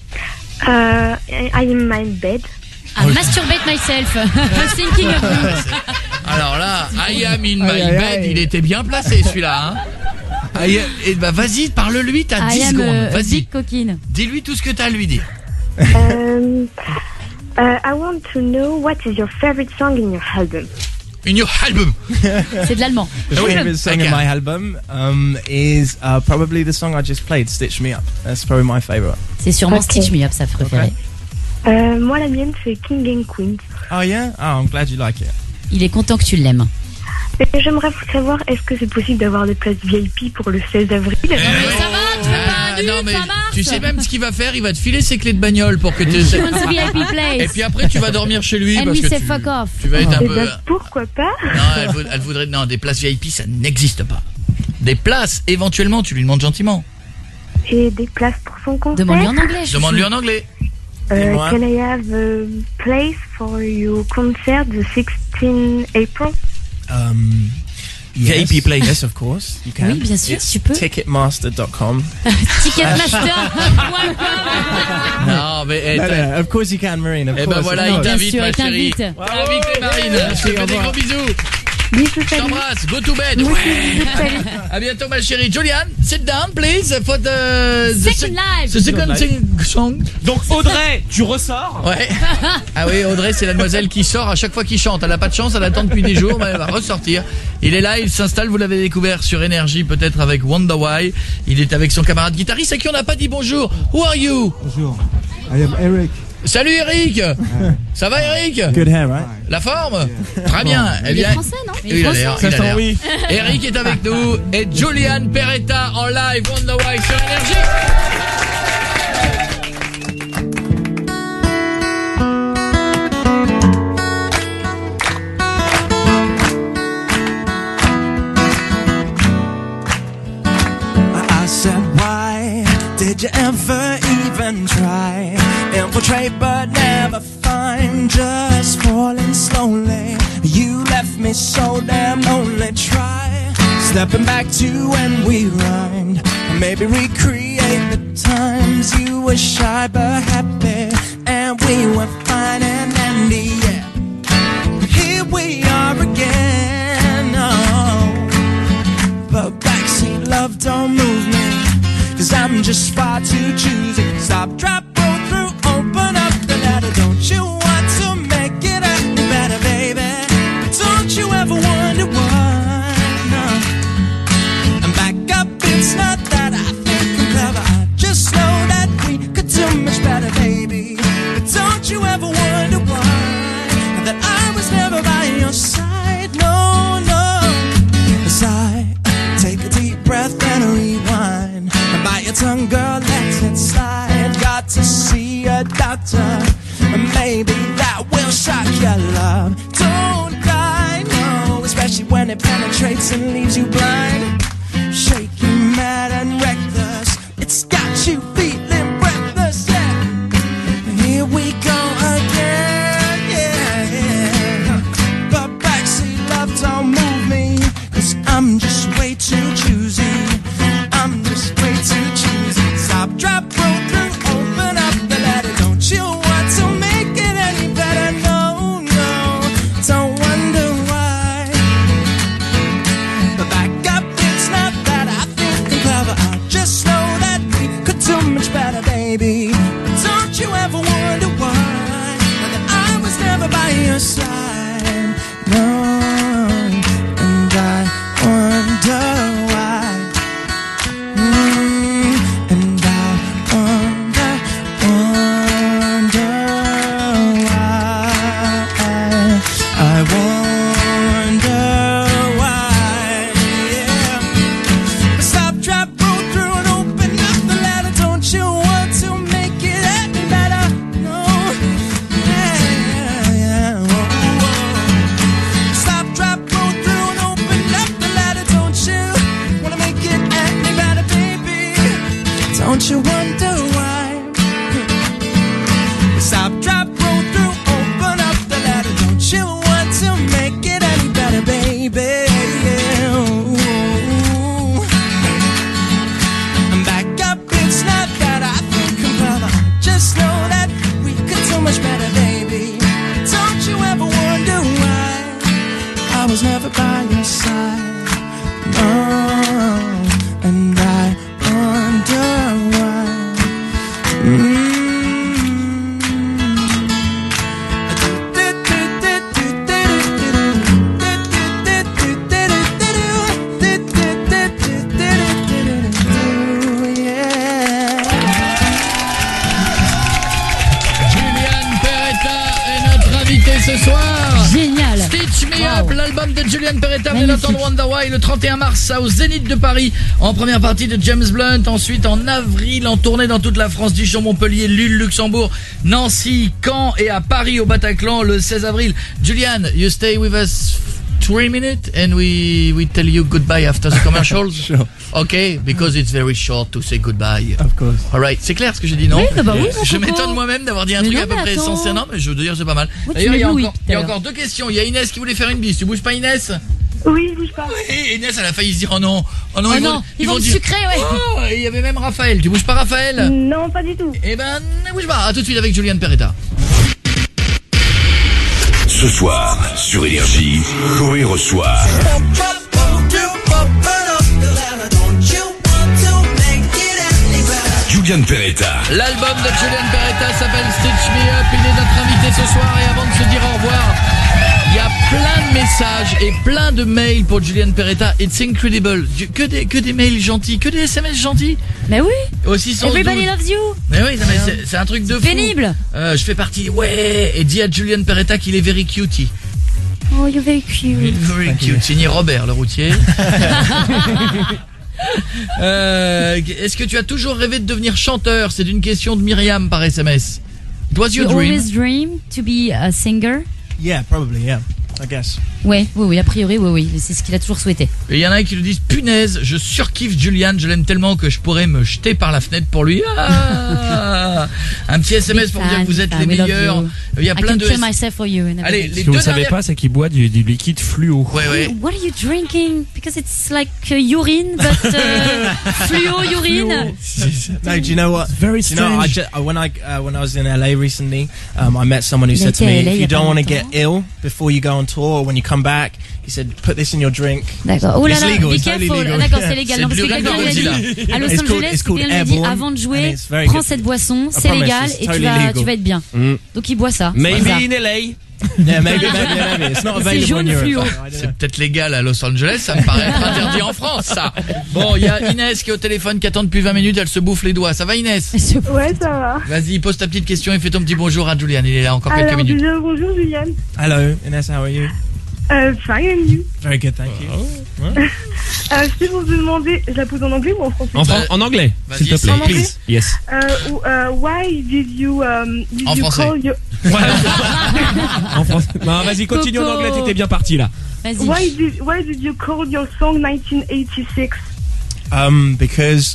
Uh, I I am in my bed. I masturbate myself. Thinking of you. Alors là, I am in my Aïe, aïe, bed, aïe. il était bien placé celui-là. Hein. I am- Et bah vas-y, parle-lui, t'as I dix am secondes. a, a Vas-y, big coquine. dis-lui tout ce que t'as à lui dire. Um, uh, I want to know what is your favorite song in your album. In your album. C'est de l'allemand. The Ah oui. favorite song Okay. in my album um, is uh, probably the song I just played, "Stitch Me Up." That's probably my favorite. C'est sûrement Ok. Stitch Me Up, sa préférée. Euh, moi, la mienne, c'est King and Queen. Oh yeah. Oh, I'm glad you like it. Il est content que tu l'aimes. Et j'aimerais savoir, est-ce que c'est possible d'avoir des places V I P pour le seize avril? Mais ça va, tu veux pas un Ah, nul, non mais ça marche. tu sais même ce qu'il va faire, il va te filer ses clés de bagnole pour que tu. She wants a V I P place. Et puis après tu vas dormir chez lui And parce we que say tu, fuck off. tu vas être un Eh peu. ben, pourquoi pas? Non, elle, vou- elle voudrait non des places V I P, ça n'existe pas. Des places, éventuellement, tu lui demandes gentiment. Et des places pour son concert? Demande-lui en anglais. chouchou. Demande-lui en anglais. Euh, Dis-moi. can I have a place for your concert the sixteenth April? Um, Yes. V I P place, yes, of course. You can. Oui, bien sûr, It's tu peux. ticketmaster dot com. Ticketmaster. Non, mais eh, No, t'as- no, of course you can, Marine. Of eh course. ben voilà, Non, il bien t'invite sûr, ma il chérie. t'invite. Invite Marine. Je te fais des gros bisous. Bisous, Je salut. t'embrasse. Go to bed. Ouais. À bientôt ma chérie. Julian, sit down please for the, the Second live. the second sing- song. Donc Audrey, tu ressors. Ouais. Ah oui, Audrey, c'est la demoiselle qui sort à chaque fois qu'il chante. Elle a pas de chance, elle attend depuis des jours, mais elle va ressortir. Il est là, il s'installe, vous l'avez découvert sur Énergie, peut-être avec Wonder Why. Il est avec son camarade guitariste à qui on n'a pas dit bonjour. Who are you? Bonjour. I am Eric. Salut Eric. Ça va Eric? Good hair, right? La forme? Très bien. Eh Il est bien, français, non? oui, il a l'air, il a Ça sent l'air. oui. Eric est avec nous et Julian Peretta en live Wonder Why sur Énergie. I said, why did you ever even try? Infiltrate but never find. Just falling slowly. You left me so damn lonely. Try stepping back to when we rhymed. Maybe recreate the Sometimes you were shy but happy, and we were fine and dandy, yeah. Here we are again, oh. But backseat love don't move me, 'cause I'm just far too choosy. Stop, drop, roll through, open up the ladder. Don't you want to make it any better, baby? Don't you ever wonder why? No. And back up, it's not that I think I'm clever, I just know that we could do much better, baby. But don't you ever wonder why that I was never by your side? No, no. As I take a deep breath and rewind, and bite your tongue, girl, let it slide. Got to see a doctor, and maybe that will shock your love. Don't cry, no, especially when it penetrates and leaves you blind. Shaky, mad and reckless, it's got you feeling breathless, yeah. Here we go again, yeah, yeah. But backseat love don't move me, 'cause I'm just way too choosy. I'm just way too choosy. Stop, drop, roll through, open up the ladder. Don't you want to make it any better? No, no, don't wonder why. But back up, it's not that I think I'm clever, I just know that we could do much better, baby. Don't you ever wonder why that I was never by your side? No, and I wonder why. Mm, and I wonder, wonder why. I wonder why, yeah. Stop, drop, roll through and open up the ladder. Don't you want to make it any better? No, yeah, yeah. Whoa, whoa. Stop, drop, roll through and open up the ladder. Don't you wanna make it any better, baby? Don't you wonder why? Stop, drop, roll through, open up the ladder. Don't you want to make it any better, baby? Ooh. And back up, it's not that I think I'm clever, I just know that we could do much better, baby. Don't you ever wonder why I was never by your side? No, and I wonder why. Mm. Julian Peretta est notre invité ce soir. Génial. Stitch Me Wow. Up, l'album de Julian Peretta, venez Magnifique. d'entendre Wonder Why le trente et un mars au Zénith de Paris, en première partie de James Blunt, ensuite en avril en tournée dans toute la France, Dijon, Montpellier, Lille, Luxembourg, Nancy, Caen et à Paris au Bataclan le seize avril. Julian, you stay with us three minutes and we we tell you goodbye after the commercials. Sure. Okay, because it's very short to say goodbye. Of course. Alright, c'est clair ce que j'ai dit, non? Oui, bah, bah oui, mon Je coco. m'étonne moi-même d'avoir dit un Mais truc non, à peu mais près attends. sensé. Non, mais je veux dire, c'est pas mal. Ouais, tu D'ailleurs, il y a mets oui encore, tout à il y a l'heure. encore deux questions. Il y a Inès qui voulait faire une bise. Tu bouges pas, Inès? Oui, je bouge pas. Et Inès, elle a failli se dire, oh non, oh non, Oh ils non, vont, ils vont me dire, sucrer, ouais. oh, et il y avait même Raphaël. Tu bouges pas, Raphaël? Non, pas du tout. Eh ben, ne bouge pas. À tout de suite avec Julian Peretta. Ce soir, sur Énergie, Coé reçoit Julian Peretta. L'album de Julian Peretta s'appelle Stitch Me Up. Il est notre invité ce soir et avant de se dire au revoir, il y a plein de messages et plein de mails pour Julian Peretta. It's incredible. Du- Que des, que des mails gentils, que des S M S gentils. Mais oui. Au six cent douze. Everybody loves you. Mais oui, non, mais c'est, c'est un truc de fou. Pénible. Euh, je fais partie, ouais, et dis à Julian Peretta qu'il est very cutie. Oh, you're very cute. Very cute. Signé Robert, le routier. euh, est-ce que tu as toujours rêvé de devenir chanteur? C'est une question de Myriam par S M S. It was your You dream? always dream to be a singer? Yeah, probably, yeah. I guess. Ouais, oui, oui, a priori, oui, oui. C'est ce qu'il a toujours souhaité. Et il y en a un qui nous disent punaise, je surkiffe Julian, je l'aime tellement que je pourrais me jeter par la fenêtre pour lui. Ah un petit S M S pour me dire que vous êtes les meilleurs. Il y a plein de I can kill myself for you. Allez, les Ce que deux vous savez dernières- pas, c'est qu'il boit du, du liquide fluo. Ouais, ouais. What are you drinking? Because it's like uh, urine, but uh, fluo urine. No, do you know what? Very Do you know, I strange. ju- uh, when I uh, when I was in L A recently, um, I met someone who Il a said to été à me, L A il if y you a pas don't want to longtemps. get ill before you go on tour or when you come back, he said, put this in your drink. D'accord. Oh là It's là, legal, be it's totally careful. legal. D'accord, c'est légal. C'est Non, parce le que Blue quelqu'un lui a Ribbon dit Godzilla. à Los It's called- Angeles, it's called quelqu'un lui a dit Airborne, avant de and jouer, it's very prends good. cette boisson, I c'est promise, légal it's et tu totally vas, legal. tu vas être bien. Mm. Donc il boit ça. Maybe Bizarre. in L A. Yeah, maybe, maybe, maybe. It's not C'est available jaune in Europe. fluo. I don't C'est know. peut-être légal à Los Angeles, ça me paraît être interdit en France, ça. Bon, il y a Inès qui est au téléphone, qui attend depuis vingt minutes, elle se bouffe les doigts. Ça va, Inès? Ouais, ça va. Vas-y, pose ta petite question et fais ton petit bonjour à Julian. Il est là encore quelques Alors, minutes. déjà, bonjour Juliane. Hello, Ines, how are you? Euh, fine, and you? Very good, thank you. Euh, c'est pour te demander, je la pose en anglais ou en français? En, fran- en anglais, Vas-y, s'il te plaît. en anglais? Please. Yes. Euh, ou- euh, why did you, um, did En you français. call your... En français. Non, vas-y, continue en Coco. anglais, t'étais bien parti là. Vas-y. Why did, why did you call your song nineteen eighty-six? Um, because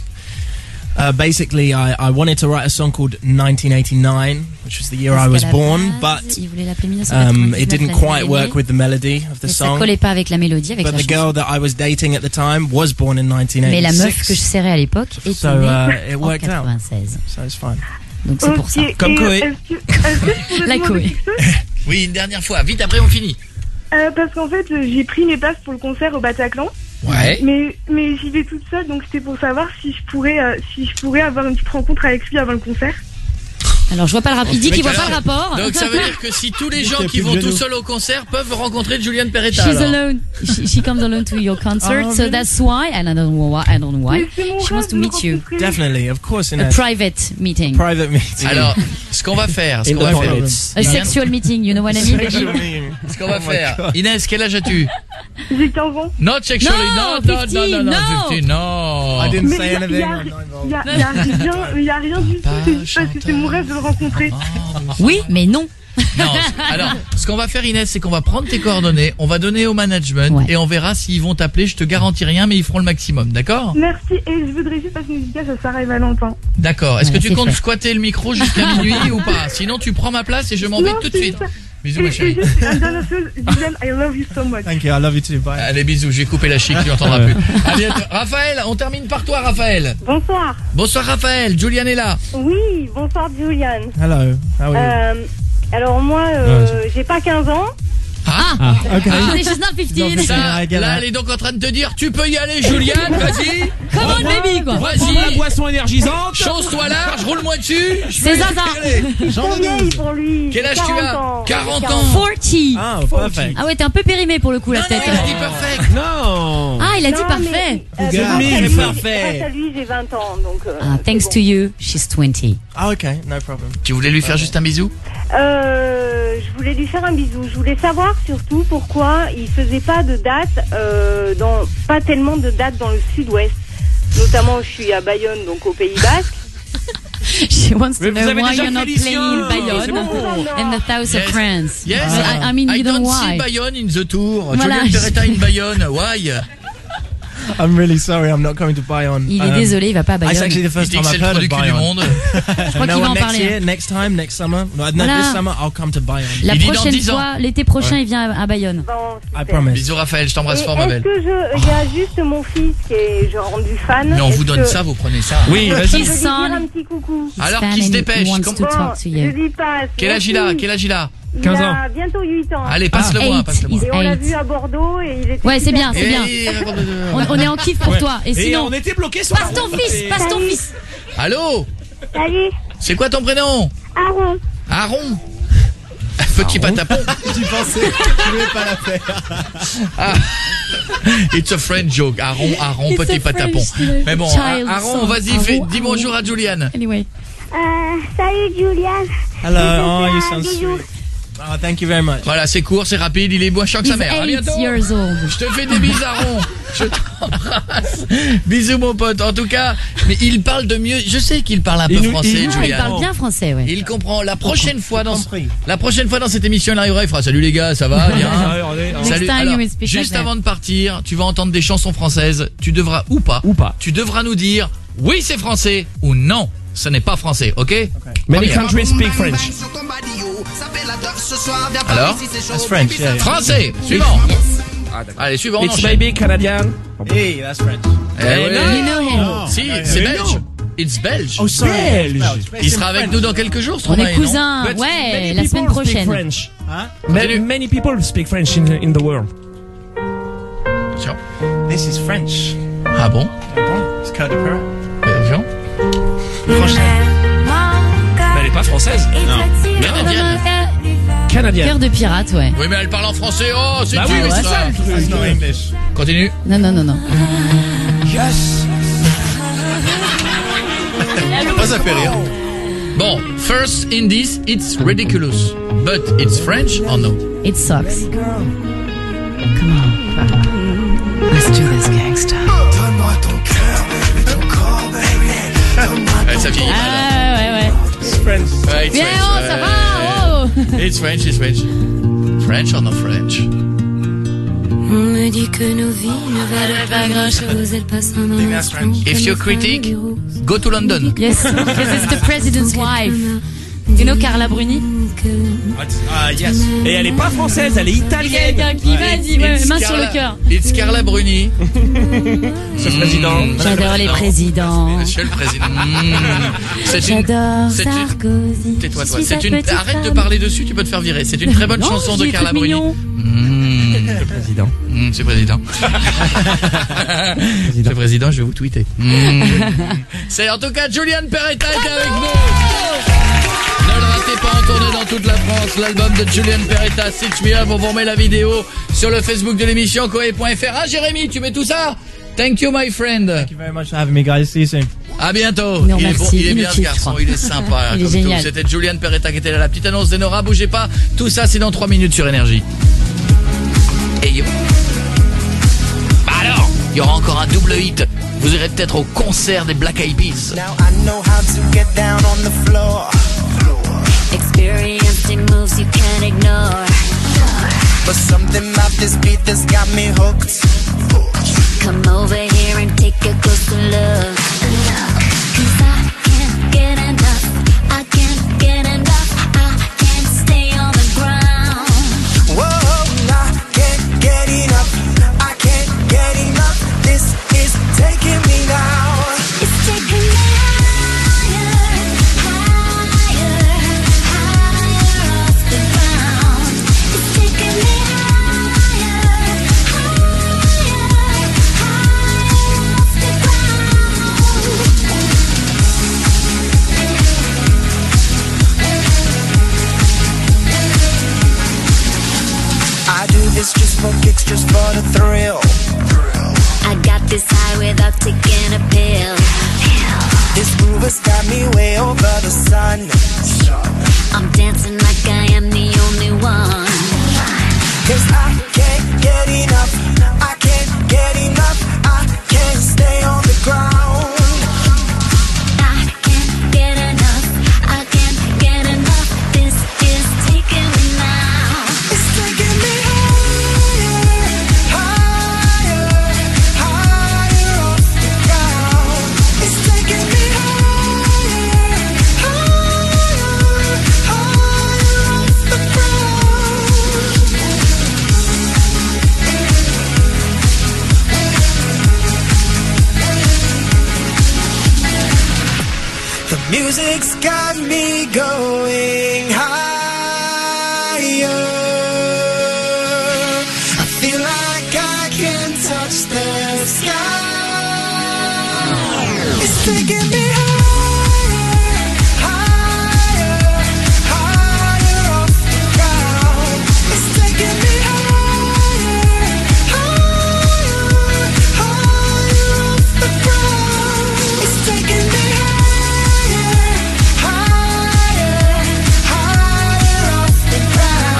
uh, basically I, I wanted to write a song called nineteen eighty-nine, which was the year I Parce was qu'à la born, base, but il voulait l'appeler mille neuf cent um, quatre-vingt-dix-neuf, it didn't l'année quite où il est work né. with the melody of the Mais ça song. collait pas avec la mélodie, avec But la the chanson. girl that I was dating at the time was born in nineteen Mais la meuf eighty-six. que je serrais à l'époque était So, née uh, it en worked out. quatre-vingt-seize. So it's fine. Donc c'est pour ça. Ok, Comme et, Koé. euh, Est-ce que, est-ce que je pourrais Like demander Koé. quelque chose? Oui, une dernière fois. Vite, après on finit. Euh, parce qu'en fait, euh, j'ai pris mes places pour le concert au Bataclan. Ouais. Mais, mais j'y vais toute seule, donc c'était pour savoir si je pourrais, euh, si je pourrais avoir une petite rencontre avec lui avant le concert. Alors je vois pas le rapport. Il dit qu'il voit pas le Alors, rapport. Donc ça veut dire que si tous les gens qu'il y a qui plus vont de tout genoux. seuls au concert peuvent rencontrer Julian Peretta. She's alors. alone. She, she comes alone to your concert, Oh, so really? that's why. And I don't know why. I don't know why. Mais c'est mon She rêve wants to de meet you. rencontrer. Definitely, of course, A Ines. private meeting. Private meeting. Alors, ce qu'on va faire, ce In qu'on the va faire, toilets. A sexual meeting, you know what I mean, baby? ce qu'on va Oh my faire. God. Inès, quel âge as-tu? J'ai quinze ans. Not sexually, No, non, non, non, fifteen, non, non, no. fifteen, non. I didn't Mais say y a, y anything. a, I'm not involved. y a, y a rien, y a rien du tout. Pas C'est juste parce que c'est mon rêve de le rencontrer. Oui, mais non. Non, alors, ce qu'on va faire, Inès, c'est qu'on va prendre tes coordonnées, on va donner au management Ouais. et on verra s'ils vont t'appeler. Je te garantis rien, mais ils feront le maximum, d'accord? Merci, et je voudrais juste passer une dédicace à Sarah et Valentin. D'accord. Est-ce Voilà, que tu c'est comptes fait. squatter le micro jusqu'à minuit ou pas? Sinon, tu prends ma place et je m'en vais Non, tout de c'est suite. ça. Bisous, Et, ma et chérie. juste une dernière chose, Julian, I love you so much. Thank you, I love you too. Bye. Allez, bisous, j'ai coupé la chic, tu n'entendras plus. À bientôt. Raphaël, on termine par toi, Raphaël. Bonsoir. Bonsoir, Raphaël. Julian est là. Oui, bonsoir Julian. Hello, how are you? Euh, alors moi, euh, j'ai pas quinze ans. Ah, Ah, okay. ah. She's not fifteen. Ça, I get là, that. elle est donc en train de te dire, tu peux y aller, Julian, vas-y. Come on, baby, quoi. Prends la Vas-y. boisson énergisante. Chausse-toi large, roule-moi dessus. Je C'est vais- Zaza. Je suis trop vieille pour lui. Quel J'ai âge tu as? quarante ans. quarante J'ai ans. forty. Oh, perfect. Ah ouais, t'es un peu périmé pour le coup, la Non, non, tête. il a dit perfect. Non. Ah, il a dit Non, parfait. mais, euh, Good. grâce à Me, lui, parfait. grâce à lui, j'ai vingt ans, donc. euh, Ah, c'est thanks bon. to you, she's twenty. Oh, okay, no problem. Tu voulais lui faire juste un bisou? Euh, je voulais lui faire un bisou. Je voulais savoir surtout pourquoi il faisait pas de date, euh, dans, pas tellement de dates dans le sud-ouest. Notamment, je suis à Bayonne, donc au Pays Basque. She wants Mais to vous know avez why déjà you're not fait playing Lucien. in Bayonne C'est bon. and the south Yes. of France. Yes, I, I mean, I you don't don't see why. Bayonne in the tour. Voilà. Julian Peretta in Bayonne. Why? I'm really sorry, I'm not coming to Bayonne. Il est Um, désolé, il va pas à It's Bayonne. actually the Il first dit time que c'est I've le heard trou of du cul du Bayonne. monde. Je crois No, qu'il va en next parler. year, next time, next summer. No, no, Voilà. this summer I'll come to Bayonne. La Il dit dans prochaine dix ans. fois, l'été prochain, Ouais. il vient à à Bayonne. Bon, I super. promise. Bisous, Raphaël, je t'embrasse Et fort, ma est-ce belle. que je, il y a juste mon fils qui est genre rendu fan. Mais on Est-ce vous donne que- ça, vous prenez ça. Oui, Je vas-y. peux lui His dire son. un petit coucou. Alors, Fan qui se and dépêche, wants comme- to talk to je you. lui passe. Quel âge il a? Quel âge il a? Il quinze a ans. bientôt huit ans. Allez, passe-le Ah, moi, eight. passe-le moi. He's Et on l'a eight. vu à Bordeaux et il était Ouais, c'est bien, super c'est bien. Et- On, on est en kiff pour Ouais. toi. Et Et sinon, on était bloqués sur passe la ton route. fils, Et- passe ton Salut. fils. Allô? Salut, C'est quoi ton prénom? Aaron. Aaron? Petit patapon. Tu pensais que tu voulais pas la faire. Ah. It's a French joke. Aaron, Aaron, It's petit a patapon. French, uh, Mais bon, child Aaron, song. vas-y, fais, Aaron, dis Aaron. bonjour à Julian. Anyway. Euh, salut Julian. Hello, Je te oh, fais you un sound bisou. sweet. Oh, thank you very much. Voilà, c'est court, c'est rapide, il est moins chiant que sa He's mère. À eight bientôt. years old. Je te fais des bisarrons. Je t'embrasse. Bisous mon pote. En tout cas, mais il parle de mieux. Je sais qu'il parle un peu Il nous- français, il- Julian. Ah, il parle bien français, ouais. Il comprend. La prochaine fois dans la prochaine fois dans cette émission, il arrivera, il fera salut les gars, ça va bien. Next Salut. time Alors, you will speak juste like that. avant de partir, tu vas entendre des chansons françaises. Tu devras ou pas, ou pas. Tu devras nous dire oui c'est français ou non ce n'est pas français, ok? Many Première. countries speak French. Alors? That's French, yeah. Français. Suivant. Allez, suivant. on It's enchaîne. maybe Canadian. Hey, that's French. Eh oui. You know him. Oh. Si, c'est Mais belge. non. It's belge. Oh, sorry. Belge. Il sera avec nous dans quelques jours, On Stromae, est non? cousins. But Ouais, many la people semaine speak prochaine. French. Huh? Many, many people speak French in the, in the world. Tiens. This is French. Ah bon? It's Code de Peur. Attention. Franchement. Mais elle est pas française. Non. Canadienne. Canadienne. Cœur de pirate, ouais. Oui, mais elle parle en français. Oh, c'est Bah dur, oui, mais c'est ça. ça le truc. It's not English. Continue. Non, non, non, non. Yes. Pas ça fait rire. Bon, first in this, it's ridiculous. But it's French or no? It sucks. Come on. Let's do this, gangsta. Ouais, ça vieillit mal. Ah, ouais, ouais. It's French. Ouais, it's Bien, French. oh, ça va, oh. It's French, it's French. French or no French? On me dit que nos vies ne valent pas grand chose, elles passent en un instant. If you're critic, go to London. Yes, because it's the president's wife. You know Carla Bruni? Ah, yes. Et elle est pas française, elle est italienne. Quelqu'un qui va dire, ouais, main sur le cœur. It's Carla Bruni. Ce président. J'adore les présidents. Monsieur le président. Mmh. C'est une. J'adore c'est une- Sarkozy. Tais-toi, Je toi. suis C'est sa une. petite Arrête de femme. parler dessus, tu peux te faire virer. C'est une très bonne Non, chanson je de dis des Carla trucs Bruni. mignons. Mmh. Le président. Mmh, Monsieur le président. Monsieur le président, je vais vous tweeter. Mmh. C'est en tout cas Julian Peretta qui est avec nous. Ne le ratez pas, en tournée dans toute la France, l'album de Julian Peretta, Stitch Me Up. On vous remet la vidéo sur le Facebook de l'émission coé point f r. Ah Jérémy, tu mets tout ça? Thank you my friend. Thank you very much for having me, guys. See you soon. À bientôt. Non, il est, merci, bon, il est bien ce inutile, je garçon, crois. il est sympa. Il est comme génial. tout. C'était Julian Peretta qui était là. La petite annonce d'Enora, bougez pas. Tout ça, c'est dans trois minutes sur Énergie. Et yo. Bah alors, il y aura encore un double hit. Vous irez peut-être au concert des Black Eyed Peas. Now I know how to get down on the floor. Experiencing moves you can't ignore. But something about this beat that's got me hooked. Come over here and take a closer look. 'Cause I can't get enough. I can't get enough. I can't stay on the ground. Whoa, I can't get enough. I can't get enough. This is taking me now. It's taking me higher, higher, higher off the ground. It's taking me higher, higher, higher off the ground. I do this just for kicks, just for the thrill. I got this high without taking a pill. This groove has got me way over the sun. I'm dancing like I am the only one. 'Cause I can't get enough. I can't get enough. I can't stay on the ground. I can't get enough. I can't get enough. This is taking me now. It's taking me higher, higher, higher off the ground. It's taking me higher, higher, higher off the ground. The music's got me going higher. I feel like I can touch the sky. It's taking me higher, higher, higher off the ground. It's taking me higher, higher, higher off the ground. It's taking me higher, higher, higher off the ground.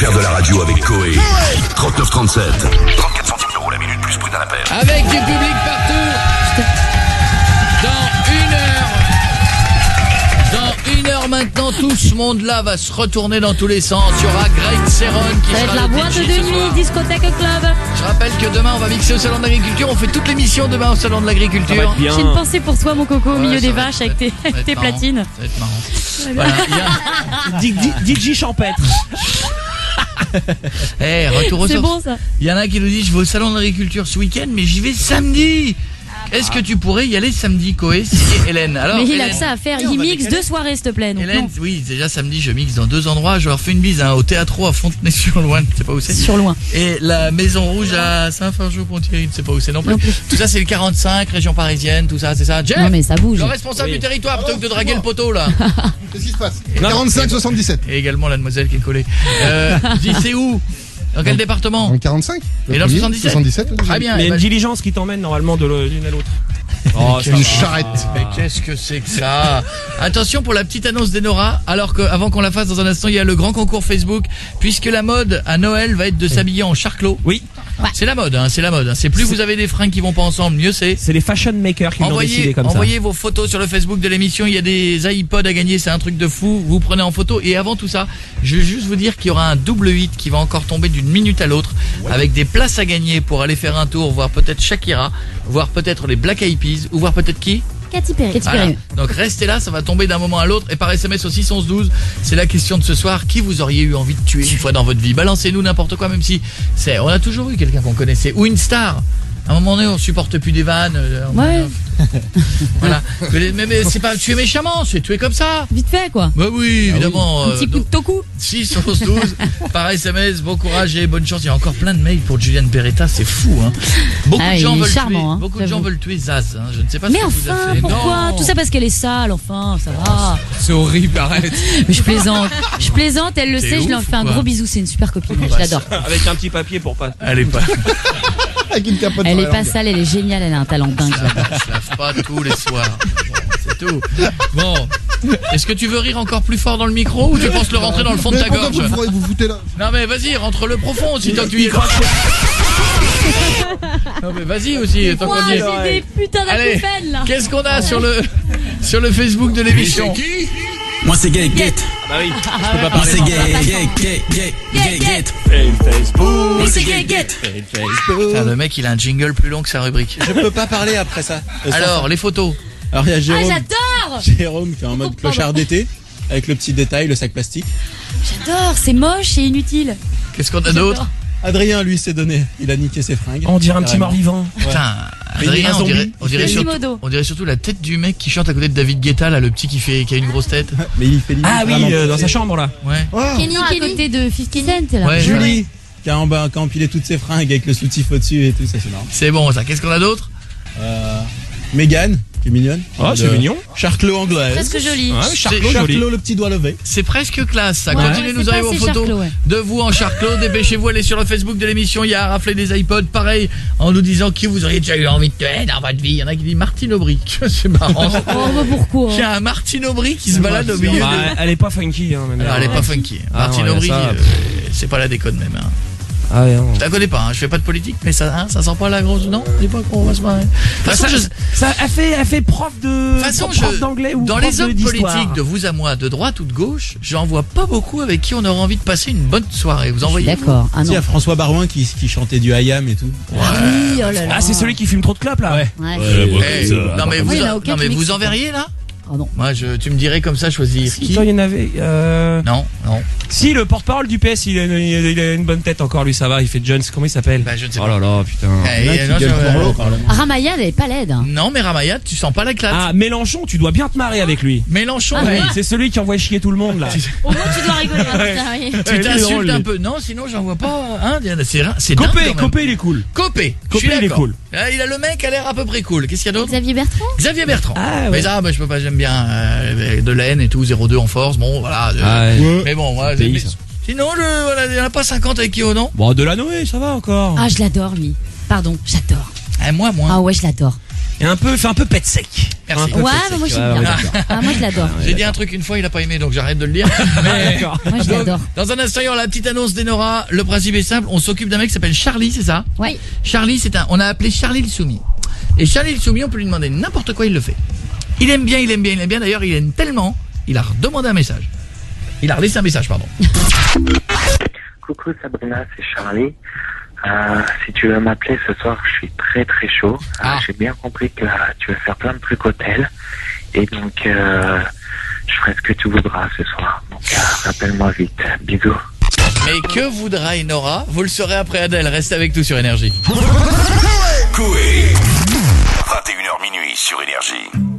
faire de la radio avec Coé. trente-neuf trente-sept. trente-quatre centimes d'euros la minute plus prix d'un appel. Avec du public partout. Dans une heure. Dans une heure maintenant, tout ce monde-là va se retourner dans tous les sens. Il y aura Greg Serron qui Ça va être sera la le boîte D J de ce nuit, soir. discothèque club. Je rappelle que demain, on va mixer au Salon de l'Agriculture. On fait toutes les missions demain au Salon de l'Agriculture. J'ai une pensée pour toi, mon coco, au Ouais, milieu ça des va vaches être- avec tes, ça va être tes marrant. platines. Ça va être marrant. Voilà, il y a- D J champêtre. Eh, retour aux C'est sources. bon, ça. Il y en a qui nous disent, je vais au Salon de l'Agriculture ce week-end, mais j'y vais samedi. Est-ce que tu pourrais y aller samedi, Coé, signé Hélène? Alors, Mais il a Hélène- que ça à faire. Oui, on Il va mixe décaler. deux soirées, s'il te plaît. Donc Hélène, non. oui, déjà samedi, je mixe dans deux endroits. Je leur fais une bise hein, au Théâtre à Fontenay-sur-Loing, je sais pas où c'est. Sur Loing. Et la Maison Rouge à Saint-Fargeau-Pontier, je ne sais pas où c'est non plus. Tout ça, c'est le quarante-cinq, région parisienne, tout ça, c'est ça. Jeff, Non, mais ça bouge. le responsable Oui. du territoire, plutôt que de draguer le poteau, là. Qu'est-ce qui se passe Non. quarante-cinq soixante-dix-sept. Et également la demoiselle qui est collée. Euh, dis, c'est où? Dans quel département? En quarante-cinq. Et dans le soixante-dix-sept? soixante-dix-sept. le Très deuxième. bien. Mais il y eh a ben, une diligence qui t'emmène normalement de le- l'une à l'autre. Oh, ça Une va. charrette. Mais qu'est-ce que c'est que ça? Attention pour la petite annonce d'Enora, alors qu'avant qu'on la fasse dans un instant, il y a le grand concours Facebook, puisque la mode à Noël va être de s'habiller en charclot. Oui. C'est la mode, hein, c'est la mode. hein. C'est plus vous avez des fringues qui vont pas ensemble, mieux c'est. C'est les fashion makers qui l'ont Envoyez, décidé comme envoyez vos photos sur le Facebook de l'émission. Il y a des iPods à gagner, c'est un truc de fou. Vous prenez en photo. Et avant tout ça, je veux juste vous dire qu'il y aura un double hit qui va encore tomber d'une minute à l'autre, avec des places à gagner pour aller faire un tour, voir peut-être Shakira, voir peut-être les Black Eyed Peas, ou voir peut-être qui. Katy Perry. Katy Voilà. Perry. Donc restez là, ça va tomber d'un moment à l'autre. Et par S M S au six onze douze, c'est la question de ce soir. Qui vous auriez eu envie de tuer une fois dans votre vie? Balancez-nous n'importe quoi, même si c'est, on a toujours eu quelqu'un qu'on connaissait, ou une star. À un moment donné, on supporte plus des vannes. euh, on- Ouais. Voilà. Mais, mais- mais c'est pas tuer méchamment, c'est tuer comme ça. Vite fait, quoi. Bah oui, évidemment. Un petit coup de toku. six onze douze, par S M S, bon courage et bonne chance. Il y a encore plein de mails pour Julian Beretta, c'est fou. Hein. Beaucoup Ah, de il gens est veulent charmant, tuer, hein, beaucoup de gens j'avoue. veulent tuer Zaz. Hein. Je ne sais pas Mais ce que vous enfin, avez fait. pourquoi? Non. Tout ça parce qu'elle est sale, enfin, ça va. C'est horrible, arrête. Mais je plaisante. Je plaisante, elle le T'es sait, je lui en ouf fais ou un quoi? gros bisou, c'est une super copine, bah, je l'adore. Avec un petit papier pour pas. Elle est pas. Avec une capote Elle sur est la pas langue. sale, elle est géniale, elle a un talent dingue. je l'adore. Elle se lave pas tous les soirs. Bon, c'est tout. Bon. Est-ce que tu veux rire encore plus fort dans le micro ou tu penses le rentrer dans le fond de Mais ta pourquoi gorge? vous, vous foutez là? Non mais vas-y, rentre le profond si tant que tu y es. Non mais vas-y aussi, tant Moi, qu'on y est. j'ai des putains Allez, d'acouphènes, là. qu'est-ce qu'on a sur le sur le Facebook de l'émission? Moi c'est gay, gay. Bah oui. Je peux pas parler. C'est gay, gay, gay, gay, gay, gay. Mais c'est gay, gay. Putain, le mec il a un jingle plus long que sa rubrique. Je peux pas parler après ça. Alors, les photos. Alors il y a Ah, Jérôme, j'adore. Jérôme qui est en mode Oh, clochard pardon. d'été avec le petit détail, le sac plastique. J'adore, c'est moche et inutile. Qu'est-ce qu'on a d'autre? Adrien lui s'est donné, il a niqué ses fringues. On dirait un petit Carrément. mort-vivant. Putain, Mais Adrien, un on zombie. dirait, on dirait surtout, Quasimodo. on dirait surtout la tête du mec qui chante à côté de David Guetta, là, le petit qui fait, qui a une grosse tête. Mais il fait limite Ah oui, vraiment euh, dans pousser. sa chambre là. Ouais. Oh, Kenny, à côté de cinquante Cent, là. Ouais, Julie qui a, en bas, qui a empilé toutes ses fringues avec le soutif au-dessus et tout, ça c'est marrant. C'est bon, ça. Qu'est-ce qu'on a d'autre? Euh, Mégane, qui est mignonne. Oh, c'est De- mignon. Charclot anglaise. Presque joli. Ouais, C'est- Charclot, joli. Charclot, le petit doigt levé. C'est presque classe, ça. Ouais. Continuez de nous C'est envoyer pas vos assez photos charclot, ouais. de vous en charclot. Dépêchez-vous, allez sur le Facebook de l'émission. Il y a à rafler des iPods. Pareil, en nous disant qui vous auriez déjà eu envie de tuer dans votre vie. Il y en a qui disent Martine Aubry. C'est marrant. Oh, bah pourquoi? Il y a un Martine Aubry qui se balade au milieu Bah, de... elle est pas funky. Hein, même. Alors, elle est pas funky. Ah, Martine ouais, Aubry, ça, euh, c'est pas la déconne même. Hein. Ah ouais, non. Je la connais pas, hein. Je fais pas de politique, mais ça, hein, ça sent pas la grosse. Non, je dis pas qu'on va se marrer. De toute Bah, façon, ça, je- ça, elle fait, elle fait prof de, de toute façon, prof je- d'anglais ou dans prof les de- hommes d'histoire. politiques, de vous à moi, de droite ou de gauche, j'en vois pas beaucoup avec qui on aurait envie de passer une bonne soirée. Vous en voyez? D'accord. Ah Si, il y non. a François Barouin qui, qui chantait du Hayam et tout. Oui, oh là là. Ah, c'est celui qui fume trop de clopes là. Ouais. Ouais. Eh, non mais vous, Oui, il y en a aucun non mais qui vous mixe. enverriez là? Oh non. Moi, je, tu me dirais comme ça choisir Si, qui? toi, il y en avait. Euh... Non, non. Si, le porte-parole du P S, il a, une- il a une bonne tête encore, lui, ça va. Il fait Jones. Comment il s'appelle? Bah, je ne sais Oh pas. là là, putain. Eh, Il y en a eh, qui non, gueulent je- pour l'eau, au Parlement. Ramayad, elle est pas laide. Hein. non, mais Ramayad, tu sens pas la classe. Ah, Mélenchon, tu dois bien te marrer avec lui. Mélenchon, Ah, oui. ouais. C'est celui qui envoie chier tout le monde là. Au moins, tu dois rigoler. hein, putain, oui. Tu Il est drôle, t'insultes un lui. peu. Non, sinon j'en vois pas. Hein, c'est c'est dingue, Copé, quand même. Copé, il est cool. Copé. Je Copé, suis il est d'accord. cool. Ah, il a le mec a l'air à peu près cool. Qu'est-ce qu'il y a d'autre? Xavier Bertrand? Xavier Bertrand. Ah, ouais. Mais ça, bah, je peux pas, j'aime bien euh, de la haine et tout, zéro deux en force. Bon, voilà. euh, Ah, ouais. Mais bon, moi, Pays, mais- ça. sinon, je, voilà, il y en a pas cinquante avec qui au non? Bon, Delanoë, ça va encore. Ah, je l'adore, lui. Pardon, j'adore. Ah, moi, moi. Ah ouais, je l'adore. Et un peu, fait un peu pet sec. Merci. Un peu Ouais, pet mais sec. moi j'aime Ouais, ouais, bien. d'accord. Ah, moi je l'adore. J'ai dit un truc une fois, il a pas aimé, donc j'arrête de le dire. Mais, D'accord. Moi je donc, l'adore. dans un instant, il y aura la petite annonce d'Enora. Le principe est simple, on s'occupe d'un mec qui s'appelle Charlie, c'est ça? Ouais. Charlie, c'est un, on a appelé Charlie le Soumis. Et Charlie le Soumis, on peut lui demander n'importe quoi, il le fait. Il aime bien, il aime bien, il aime bien. D'ailleurs, il aime tellement, il a redemandé un message. Il a relaissé un message, pardon. Coucou Sabrina, c'est Charlie. Euh, si tu veux m'appeler ce soir, je suis très très chaud. Euh, Ah. J'ai bien compris que euh, tu veux faire plein de trucs hôtel. Et donc, euh, je ferai ce que tu voudras ce soir. Donc, euh, rappelle-moi vite. Bisous. Mais que voudra Enora? Vous le saurez après Adèle. Restez avec nous sur Énergie. Coé. vingt et une heures minuit sur Énergie.